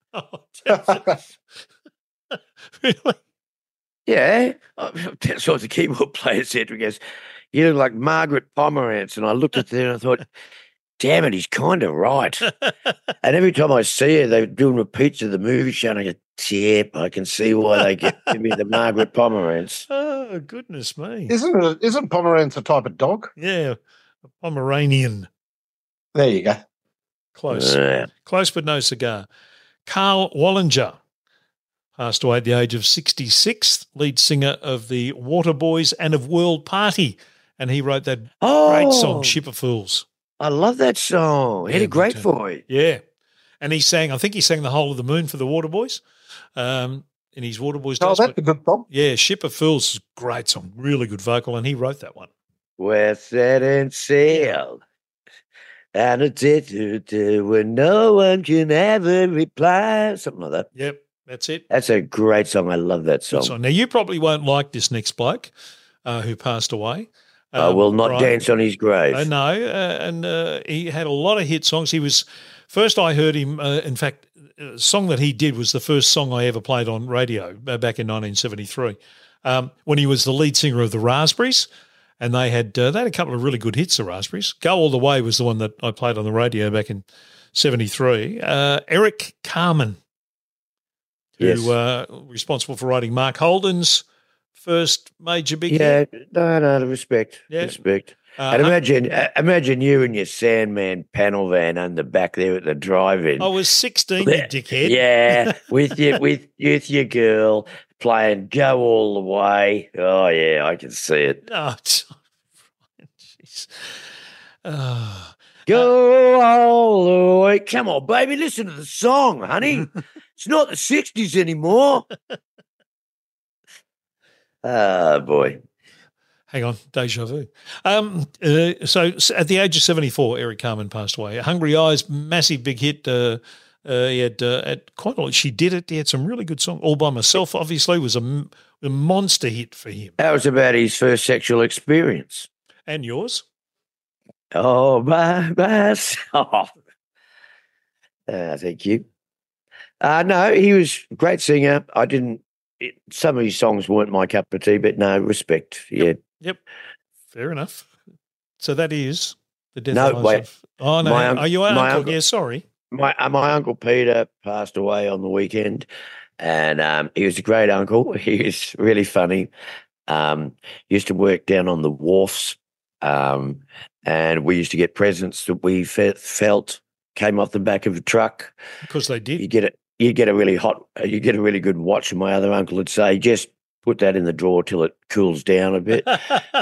Oh, that's- really? Yeah. That's what the keyboard player said. He goes, you look like Margaret Pomerantz. And I looked at her and I thought, damn it, he's kind of right. And every time I see her, they're doing repeats of the movie show, and I go, yep, I can see why they give me the Margaret Pomerantz. Oh, goodness me. Isn't it? Isn't Pomerantz a type of dog? Yeah, a Pomeranian. There you go. Close. Yeah. Close, but no cigar. Carl Wallinger passed away at the age of sixty-six, lead singer of the Waterboys and of World Party. And he wrote that Oh, great song, Ship of Fools. I love that song. He had Yeah, a great me too. voice. Yeah. And he sang, I think he sang The Whole of the Moon for the Waterboys um, in his Waterboys Oh, days. that's But a good song. yeah, Ship of Fools is a great song, really good vocal, and he wrote that one. We're set and sailed and a day where no one can ever reply. Something like that. Yep, that's it. That's a great song. I love that Good song. song. Now, you probably won't like this next bloke uh, who passed away. I Um, will not right? dance on his grave. I know, uh, and uh, he had a lot of hit songs. He was first I heard him. Uh, in fact, a song that he did was the first song I ever played on radio uh, back in nineteen seventy-three, um, when he was the lead singer of the Raspberries, and they had uh, they had a couple of really good hits. The Raspberries, "Go All the Way" was the one that I played on the radio back in seventy-three. Uh, Eric Carmen, who Yes. uh, responsible for writing Mark Holden's first major big Yeah, hit. no, no, respect, Yeah. respect. Uh, and imagine, uh, imagine you and your Sandman panel van under back there at the drive-in. I was sixteen, you dickhead. Yeah, with your with with your girl playing "Go All the Way." Oh yeah, I can see it. Oh, it's- jeez. Oh. Go all the way. Come on, baby, listen to the song, honey. It's not the sixties anymore. Oh boy. Hang on, deja vu. Um, uh, so s- at the age of seventy-four, Eric Carmen passed away. Hungry Eyes, massive big hit. Uh, uh, he had, uh, had quite a lot. She Did It. He had some really good songs. All By Myself, obviously, was a, m- a monster hit for him. That was about his first sexual experience. And yours? Oh, by myself. Uh, thank you. Uh, no, he was a great singer. I didn't, it, some of his songs weren't my cup of tea, but no, respect. Yeah. Yep. Fair enough. So that is the death No, of wait. of- Oh, no. My unc- Are you our my uncle? uncle- Yeah, sorry. My uh, my uncle Peter passed away on the weekend, and um, he was a great uncle. He was really funny. Um, used to work down on the wharfs, um, and we used to get presents that we fe- felt came off the back of a truck. Because they You did. get it. You get a really hot. You get a really good watch. And my other uncle would say, just put that in the drawer till it cools down a bit.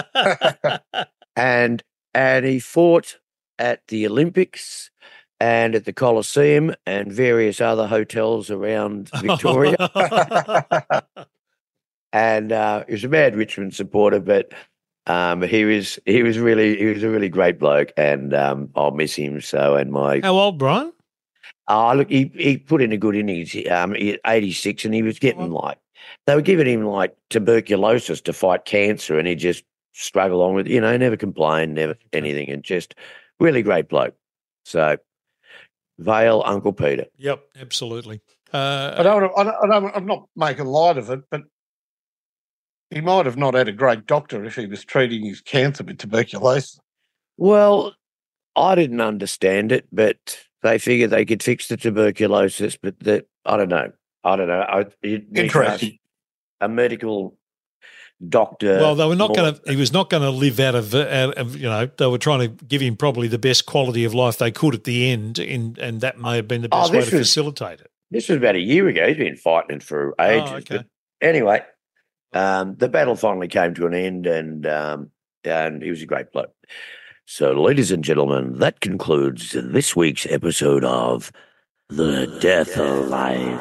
and and he fought at the Olympics and at the Colosseum and various other hotels around Victoria. and uh, he was a mad Richmond supporter, but um, he was he was really he was a really great bloke, and um, I'll miss him. So, and my How old, Brian? oh look, he he put in a good innings. Um, he, eighty-six, and he was getting like they were giving him like tuberculosis to fight cancer, and he just struggled on with you know never complained, never anything, and just really great bloke. So, Vale, Uncle Peter. Yep, absolutely. I Uh, don't, I don't, I don't, I'm not making light of it, but he might have not had a great doctor if he was treating his cancer with tuberculosis. Well, I didn't understand it, but they figured they could fix the tuberculosis, but that I don't know. I don't know. I, you'd need to Interesting. ask a medical doctor. well, they were not more- going to. He was not going to live out of, out of. You know, they were trying to give him probably the best quality of life they could at the end, in, and that may have been the Oh, best way this to was- facilitate it. This was about a year ago. He's been fighting it for ages. Oh, okay. But anyway, um, the battle finally came to an end, and um, and he was a great bloke. So, ladies and gentlemen, that concludes this week's episode of The Death Alive.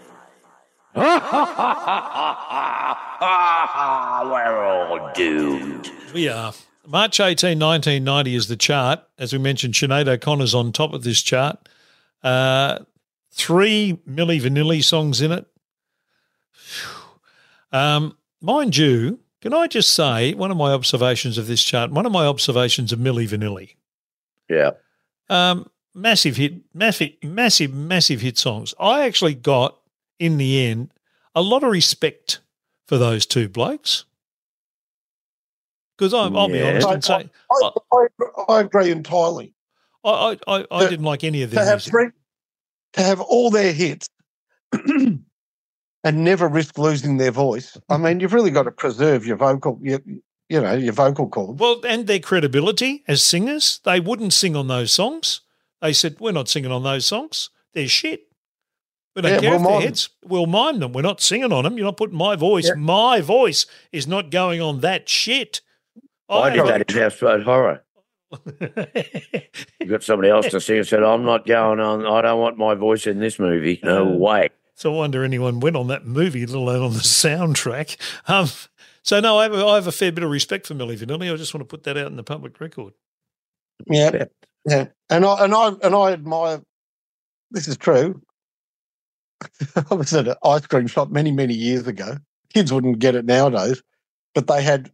We're all doomed. We are. March eighteenth, nineteen ninety is the chart. As we mentioned, Sinead O'Connor's on top of this chart. Uh, three Milli Vanilli songs in it. Um, mind you, can I just say, one of my observations of this chart, one of my observations of Milli Vanilli, Yeah. um, massive hit, massive, massive, massive hit songs. I actually got, in the end, a lot of respect for those two blokes. Because I'll be Yeah. honest I, and say, I, I, I agree entirely. I, I, I, I To- didn't like any of To their have music. three, to have all their hits and never risk losing their voice. I mean, you've really got to preserve your vocal, your, you know, your vocal cords. Well, and their credibility as singers, they wouldn't sing on those songs. They said, we're not singing on those songs. They're shit. We don't Yeah, care we'll if they're mime hits. We'll mime them. We're not singing on them. You're not putting my voice. Yeah. My voice is not going on that shit. I did that in House Road Horror. You got somebody else to sing and said, I'm not going on, I don't want my voice in this movie. No Uh, way. So I wonder anyone went on that movie, let alone on the soundtrack. Um, so, no, I have, a, I have a fair bit of respect for Milli Vanilli. I just want to put that out in the public record. Yeah, Yeah. yeah, and I and I and I admire. This is true. I was at an ice cream shop many many years ago. Kids wouldn't get it nowadays, but they had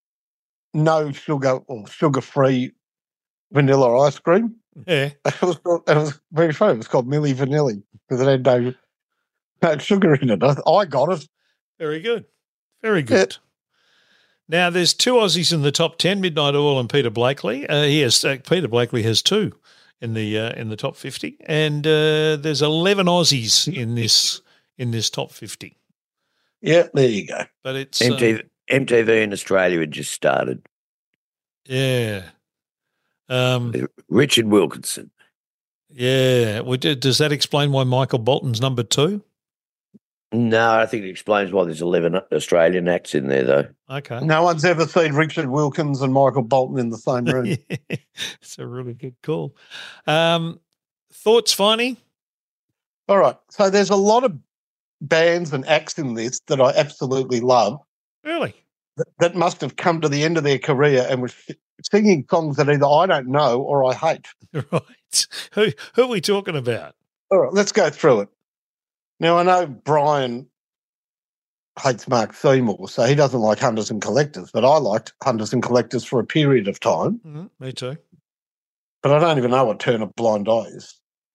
no sugar or sugar free vanilla ice cream. Yeah. It was, called- it was very funny. It was called Milli Vanilli because it had no, no sugar in it. I, I got it. Very good. Very good. Now, there's two Aussies in the top ten, Midnight Oil and Peter Blakely. Uh, he has, uh, Peter Blakely has two in the uh, in the top fifty, and uh, there's eleven Aussies in this in this top fifty. Yeah, there you go. But it's uh, M T V, M T V in Australia had just started. yeah, um, Richard Wilkinson. yeah. Well, d- does that explain why Michael Bolton's number two? No, I think it explains why there's eleven Australian acts in there, though. Okay. No one's ever seen Richard Wilkins and Michael Bolton in the same room. It's a really good call. Um, thoughts, Finey? All right. So there's a lot of bands and acts in this that I absolutely love Really? that, that must have come to the end of their career and were singing songs that either I don't know or I hate. Right. Who who are we talking about? All right, let's go through it. Now, I know Brian hates Mark Seymour, so he doesn't like Hunters and Collectors, but I liked Hunters and Collectors for a period of time, Mm, me too. but I don't even know what Turn a Blind Eye is.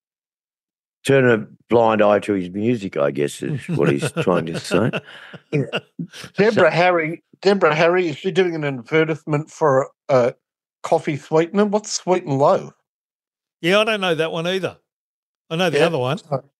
Turn a blind eye to his music, I guess, is what he's trying to say. Deborah Harry, Deborah Harry, is she doing an advertisement for a coffee sweetener? What's Sweet and Low? Yeah, I don't know that one either. I know the Yeah. other one.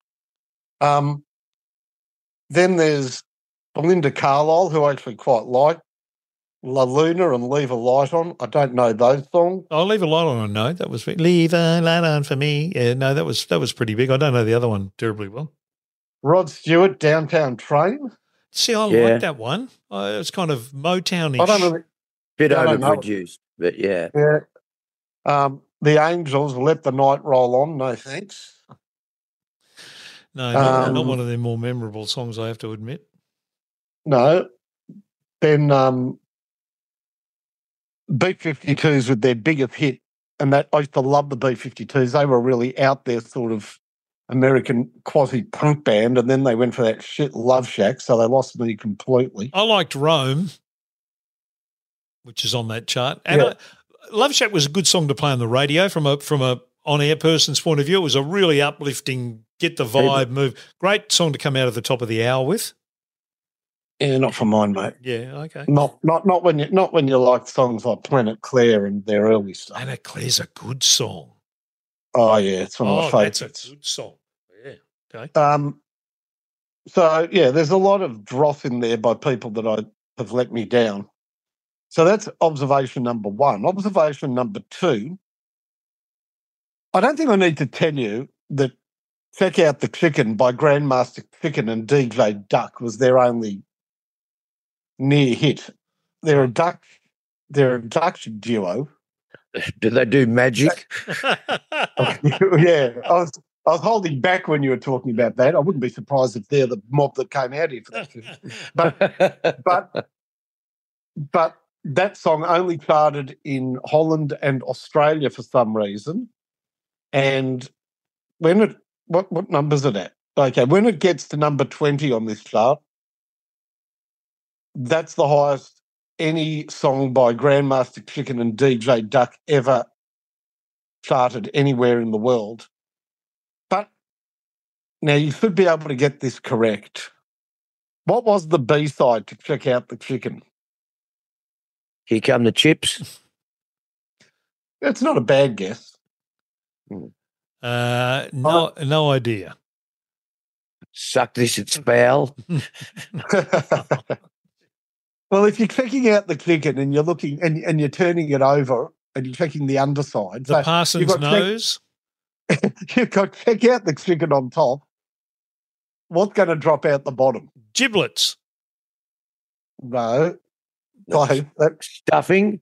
Um, then there's Belinda Carlisle, who I actually quite like. La Luna and Leave a Light On. I don't know those songs. I'll leave a light on. No, that was leave a light on for me. Yeah, no, that was that was pretty big. I don't know the other one terribly well. Rod Stewart, Downtown Train. See, I Yeah. like that one. Uh, it's kind of Motown-ish. I don't really. Bit I don't know. overproduced, but yeah. Yeah. Um, the Angels, Let the Night Roll On. No thanks. No, not, not Um, one of their more memorable songs, I have to admit. No. Then um, B fifty-twos with their biggest hit, and that I used to love the B fifty-twos. They were really out there, sort of American quasi-punk band, and then they went for that shit Love Shack, so they lost me completely. I liked Rome, which is on that chart. And Yeah. I, Love Shack was a good song to play on the radio from a from a on-air person's point of view. It was a really uplifting, get the vibe, move. Great song to come out of the top of the hour with. Yeah, not for mine, mate. Yeah, okay. Not not not when you not when you like songs like Planet Claire and their early stuff. Anna Claire's a good song. Oh yeah, it's one Oh, of my that's a favourites. good song. Yeah, okay. Um, so yeah, there's a lot of dross in there by people that I have let me down. So that's observation number one. Observation number two. I don't think I need to tell you that Check Out the Chicken by Grandmaster Chicken and D J Duck was their only near hit. They're a Dutch, they're a Dutch duo. Do they do magic? Yeah, I was I was holding back when you were talking about that. I wouldn't be surprised if they're the mob that came out here for that. But but but that song only charted in Holland and Australia for some reason. And when it what what number's it at? Okay, when it gets to number twenty on this chart, that's the highest any song by Grandmaster Chicken and D J Duck ever charted anywhere in the world. But now you should be able to get this correct. What was the B-side to Check Out the Chicken? Here Come the Chips. That's not a bad guess. Uh, no, no idea. Suck This, It's Foul. Well, if you're checking out the chicken and you're looking and, and you're turning it over and you're checking the underside. The so Parson's you've got nose. Check, you've got check out the chicken on top. What's going to drop out the bottom? Giblets. No. No, that, Stuffing.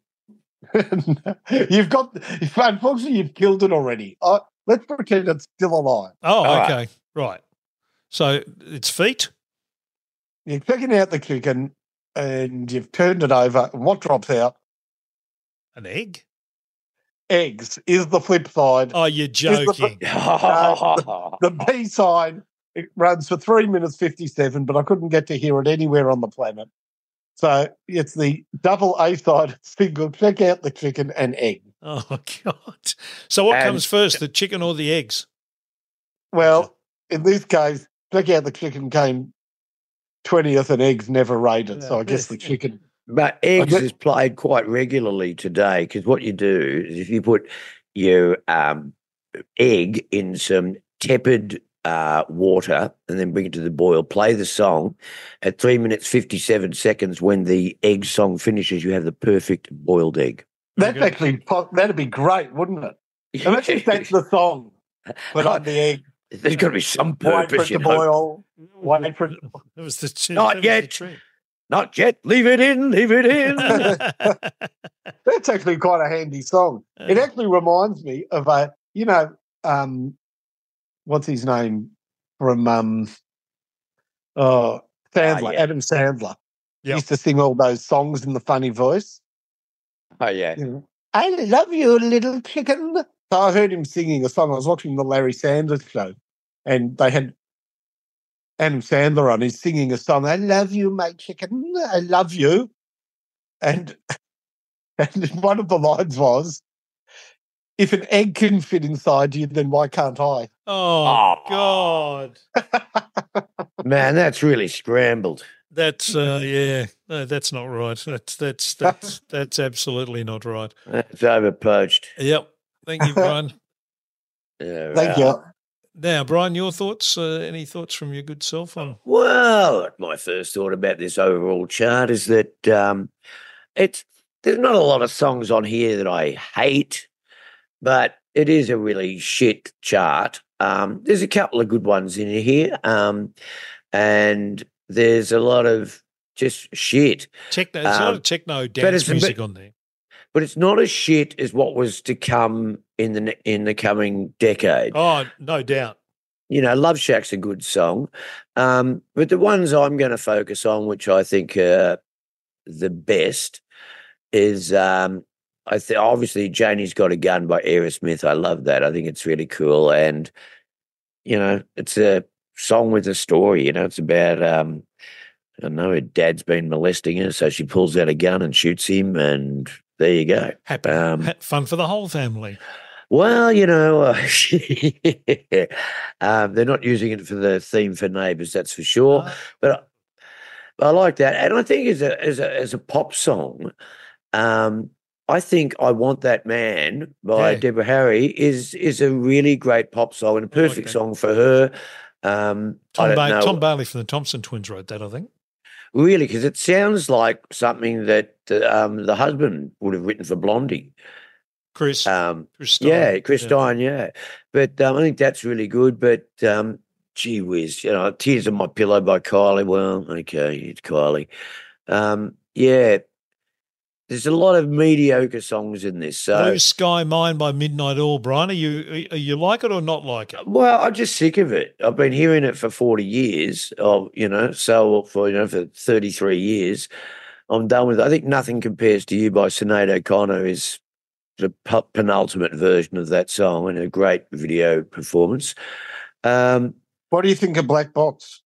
you've got, unfortunately, you've killed it already. Uh, let's pretend it's still alive. Oh, All okay. Right. So it's feet. You're checking out the chicken and you've turned it over. And what drops out? An egg. Eggs is the flip side. Oh, you're joking. Uh, the B side, it runs for three minutes fifty-seven, but I couldn't get to hear it anywhere on the planet. So it's the double A side single. Check out the chicken and egg. Oh, God. So what And- comes first, the chicken or the eggs? Well, in this case, check out the chicken came twentieth and eggs never rated. So I guess the chicken. But eggs Okay. is played quite regularly today because what you do is if you put your um, egg in some tepid uh, water and then bring it to the boil, play the song at three minutes fifty-seven seconds. When the egg song finishes, you have the perfect boiled egg. That's Okay. actually, po- that'd be great, wouldn't it? Imagine if that's the song. Put on the egg, There's got to be some wait for purpose. it to You know? boil, wait for it. It was the chi- Not that was the yet. trick. Not yet. Leave it in. Leave it in. That's actually quite a handy song. It actually reminds me of a, you know, um, what's his name from um, oh, Sandler, Ah, yeah. Adam Sandler. Yep. Used to sing all those songs in the funny voice. oh yeah. You know, I love you, little chicken. So I heard him singing a song. I was watching the Larry Sanders show, and they had Adam Sandler on. He's singing a song. I love you, my chicken. I love you. And, and one of the lines was, if an egg can fit inside you, then why can't I? Oh, Oh. God. Man, that's really scrambled. That's, uh, yeah, no, that's not right. That's, that's, that's, that's absolutely not right. That's overpoached. Yep. Thank you, Brian. Yeah, Thank right. you. Now, Brian, your thoughts? Uh, any thoughts from your good self on? Well, my first thought about this overall chart is that um, it's there's not a lot of songs on here that I hate, but it is a really shit chart. Um, there's a couple of good ones in here, um, and there's a lot of just shit. Techno, there's a lot Um, of techno but dance it's a music bit- on there. But it's not as shit as what was to come in the ne- in the coming decade. Oh, no doubt. You know, Love Shack's a good song. Um, but the ones I'm going to focus on, which I think are the best, is um, I think obviously Janie's Got a Gun by Aerosmith. I love that. I think it's really cool. And, you know, it's a song with a story. You know, it's about, um, I don't know, her dad's been molesting her. So she pulls out a gun and shoots him. And there you go. Happy, Um, ha- fun for the whole family. Well, you know, uh, um, they're not using it for the theme for Neighbours, that's for sure. Uh, But I, I like that, and I think as a as a as a pop song, um, I think "I Want That Man" by Yeah. Deborah Harry is is a really great pop song and a I like perfect that. song for her. Um, I Tom, don't ba- know, Tom Bailey from the Thompson Twins wrote that, I think. really, because it sounds like something that the, um, the husband would have written for Blondie. Chris. Um, Chris Stein. Yeah, Chris Stein, yeah. But um, I think that's really good. But um, gee whiz, you know, Tears on My Pillow by Kylie. Well, okay, it's Kylie. Um, yeah, there's a lot of mediocre songs in this. So, Blue Sky Mine by Midnight Oil, Brian. Are you, are you like it or not like it? well, I'm just sick of it. I've been hearing it for forty years, or, you know, so for, you know, for thirty-three years. I'm done with it. I think Nothing Compares to You by Sinead O'Connor is the pu- penultimate version of that song and a great video performance. Um, What do you think of Black Box?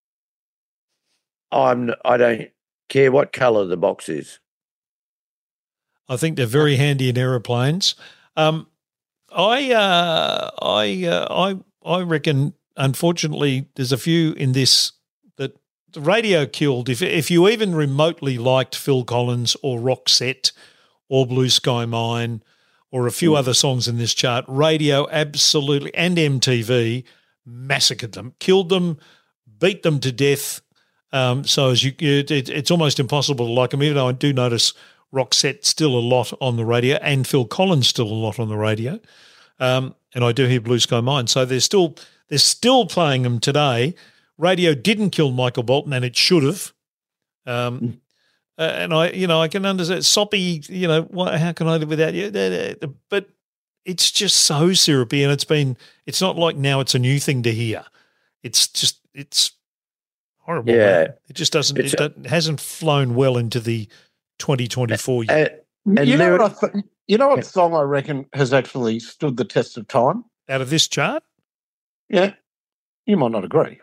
I'm I don't care what colour the box is. I think they're very handy in aeroplanes. Um, I, uh, I, uh, I, I reckon. Unfortunately, there's a few in this that the radio killed. If if you even remotely liked Phil Collins or Roxette or Blue Sky Mine or a few mm. other songs in this chart, radio absolutely and M T V massacred them, killed them, beat them to death. Um, so as you, it, it's almost impossible to like them. Even though I do notice Roxette still a lot on the radio and Phil Collins still a lot on the radio, um, and I do hear Blue Sky Mine. So there's still. They're still playing them today. Radio didn't kill Michael Bolton, and it should have. Um, mm. uh, and I, you know, I can understand soppy. You know, what, how can I live without you? But it's just so syrupy, and it's been. It's not like now it's a new thing to hear. It's just it's horrible. Yeah, man. It just doesn't. It, a, it hasn't flown well into the twenty twenty-four uh, year. Uh, you, know what I th- you know what song I reckon has actually stood the test of time out of this chart? Yeah, you might not agree,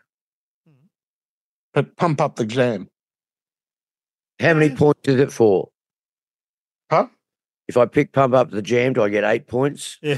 but Pump Up the Jam. How many points is it for? Huh? If I pick Pump Up the Jam, do I get eight points? Yeah,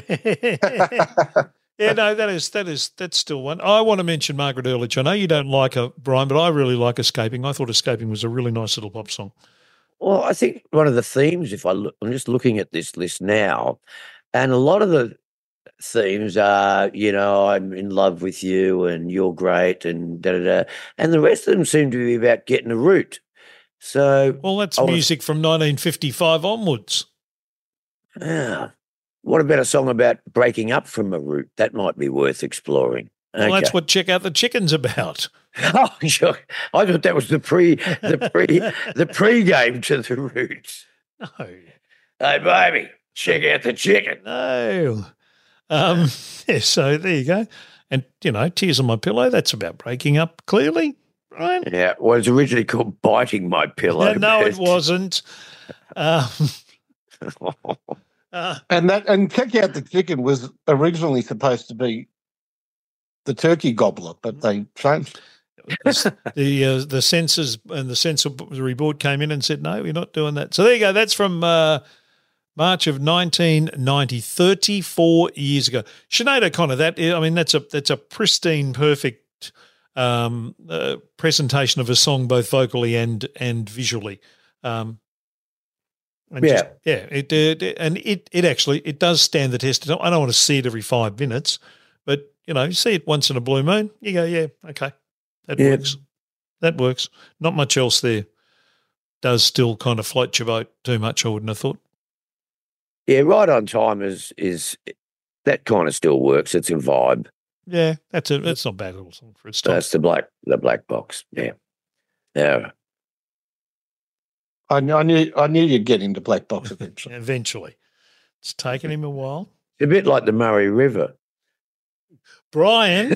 yeah, no, that is that is that's still one. I want to mention Margaret Earlich. I know you don't like her, Brian, but I really like Escaping. I thought Escaping was a really nice little pop song. Well, I think one of the themes, if I look, I'm just looking at this list now, and a lot of the themes are, you know, I'm in love with you and you're great and da da da, and the rest of them seem to be about getting a root. So, well, that's was, music from nineteen fifty-five onwards. Yeah. What about a song about breaking up from a root? That might be worth exploring. Well, okay. That's what Check Out the Chicken's about. Oh, sure. I thought that was the pre, the pre, the pre-game to the Roots. No. Hey, baby, check out the chicken. No. Um, yeah, so there you go. And, you know, Tears on My Pillow, that's about breaking up, clearly, right? Yeah, well, it was originally called Biting My Pillow. Yeah, no, it wasn't. Um, uh, and that and Check Out the Chicken was originally supposed to be the Turkey Gobbler, but they changed. the uh, the censors and the censory board came in and said, no, we're not doing that. So there you go. That's from uh, March of nineteen ninety, thirty-four years ago. Sinead O'Connor, that I mean, that's a that's a pristine, perfect um, uh, presentation of a song, both vocally and and visually. Um, and yeah, just, yeah. It, it and it it actually it does stand the test. I don't want to see it every five minutes, but you know, you see it once in a blue moon. You go, yeah, okay, that yeah. works. That works. Not much else there. Does still kind of float your boat too much, I wouldn't have thought. Yeah, Right on Time is is that kind of still works. It's a vibe. Yeah, that's a that's not a bad little song for its time. That's the black the black box. Yeah, yeah. I, I knew I knew you'd get into Black Box eventually. Eventually, it's taken him a while. It's a bit like the Murray River, Brian.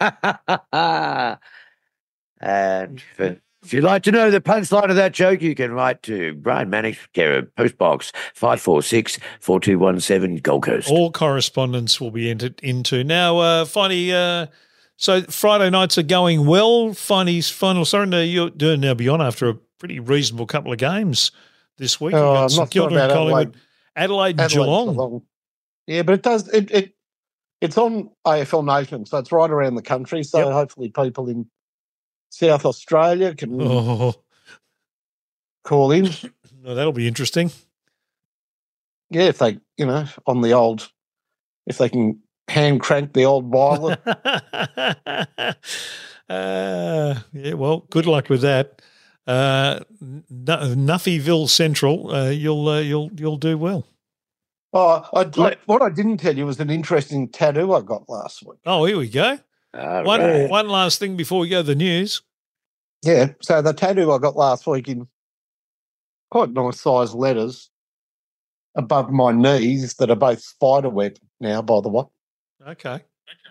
And for, if you'd like to know the punchline of that joke, you can write to Brian Mannix, care of Postbox five four six, four two one seven, Gold Coast. All correspondence will be entered into. Now, uh, Finey, uh, so Friday nights are going well. Finey's final, sorry, you're doing now beyond after a pretty reasonable couple of games this week. Oh, I'm not sure about Adelaide. Adelaide, Adelaide Geelong. Geelong. Yeah, but it does, it, it it's on A F L Nation, so it's right around the country, so yep. hopefully people in South Australia can oh. call in. No, that'll be interesting. Yeah, if they, you know, on the old, if they can hand crank the old violet. uh, yeah, well, good luck with that. Uh, Nuffyville Central, uh, you'll uh, you'll you'll do well. Oh, I, I, what I didn't tell you was an interesting tattoo I got last week. Oh, here we go. All one right. one last thing before we go to the news. Yeah, so the tattoo I got last week in quite nice sized letters above my knees that are both spider web now, by the way. Okay. Okay.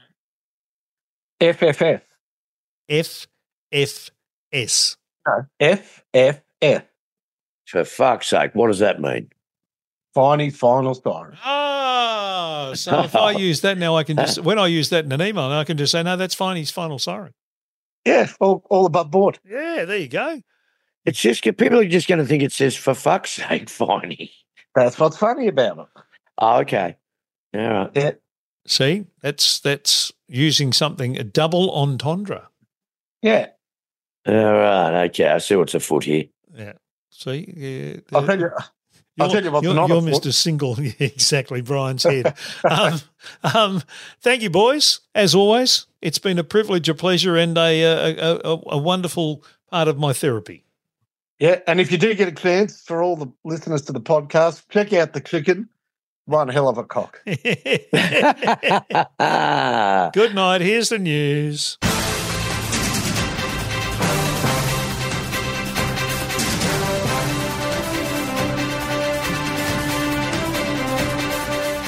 F F F. F F S. No, F F F. For fuck's sake, what does that mean? Finey Final Siren. Oh, so if I use that now, I can just, when I use that in an email, I can just say, no, that's Finey's Final Siren. Yeah, all, all above board. Yeah, there you go. It's just, people are just going to think it says, for fuck's sake, Finey. That's what's funny about it. Oh, okay. All right. Yeah. See, that's that's using something, a double entendre. Yeah. All right, okay. I see what's afoot here. Yeah. See, yeah, I'll tell you. I'll tell you what's you're, not you're afoot. Mister Single, yeah, exactly, Brian's head. um, um, thank you, boys. As always, it's been a privilege, a pleasure, and a, a, a, a wonderful part of my therapy. Yeah, and if you do get a chance, for all the listeners to the podcast, check out the chicken. One hell of a cock. Good night. Here's the news.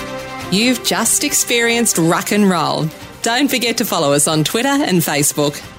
You've just experienced Ruck and Roll. Don't forget to follow us on Twitter and Facebook.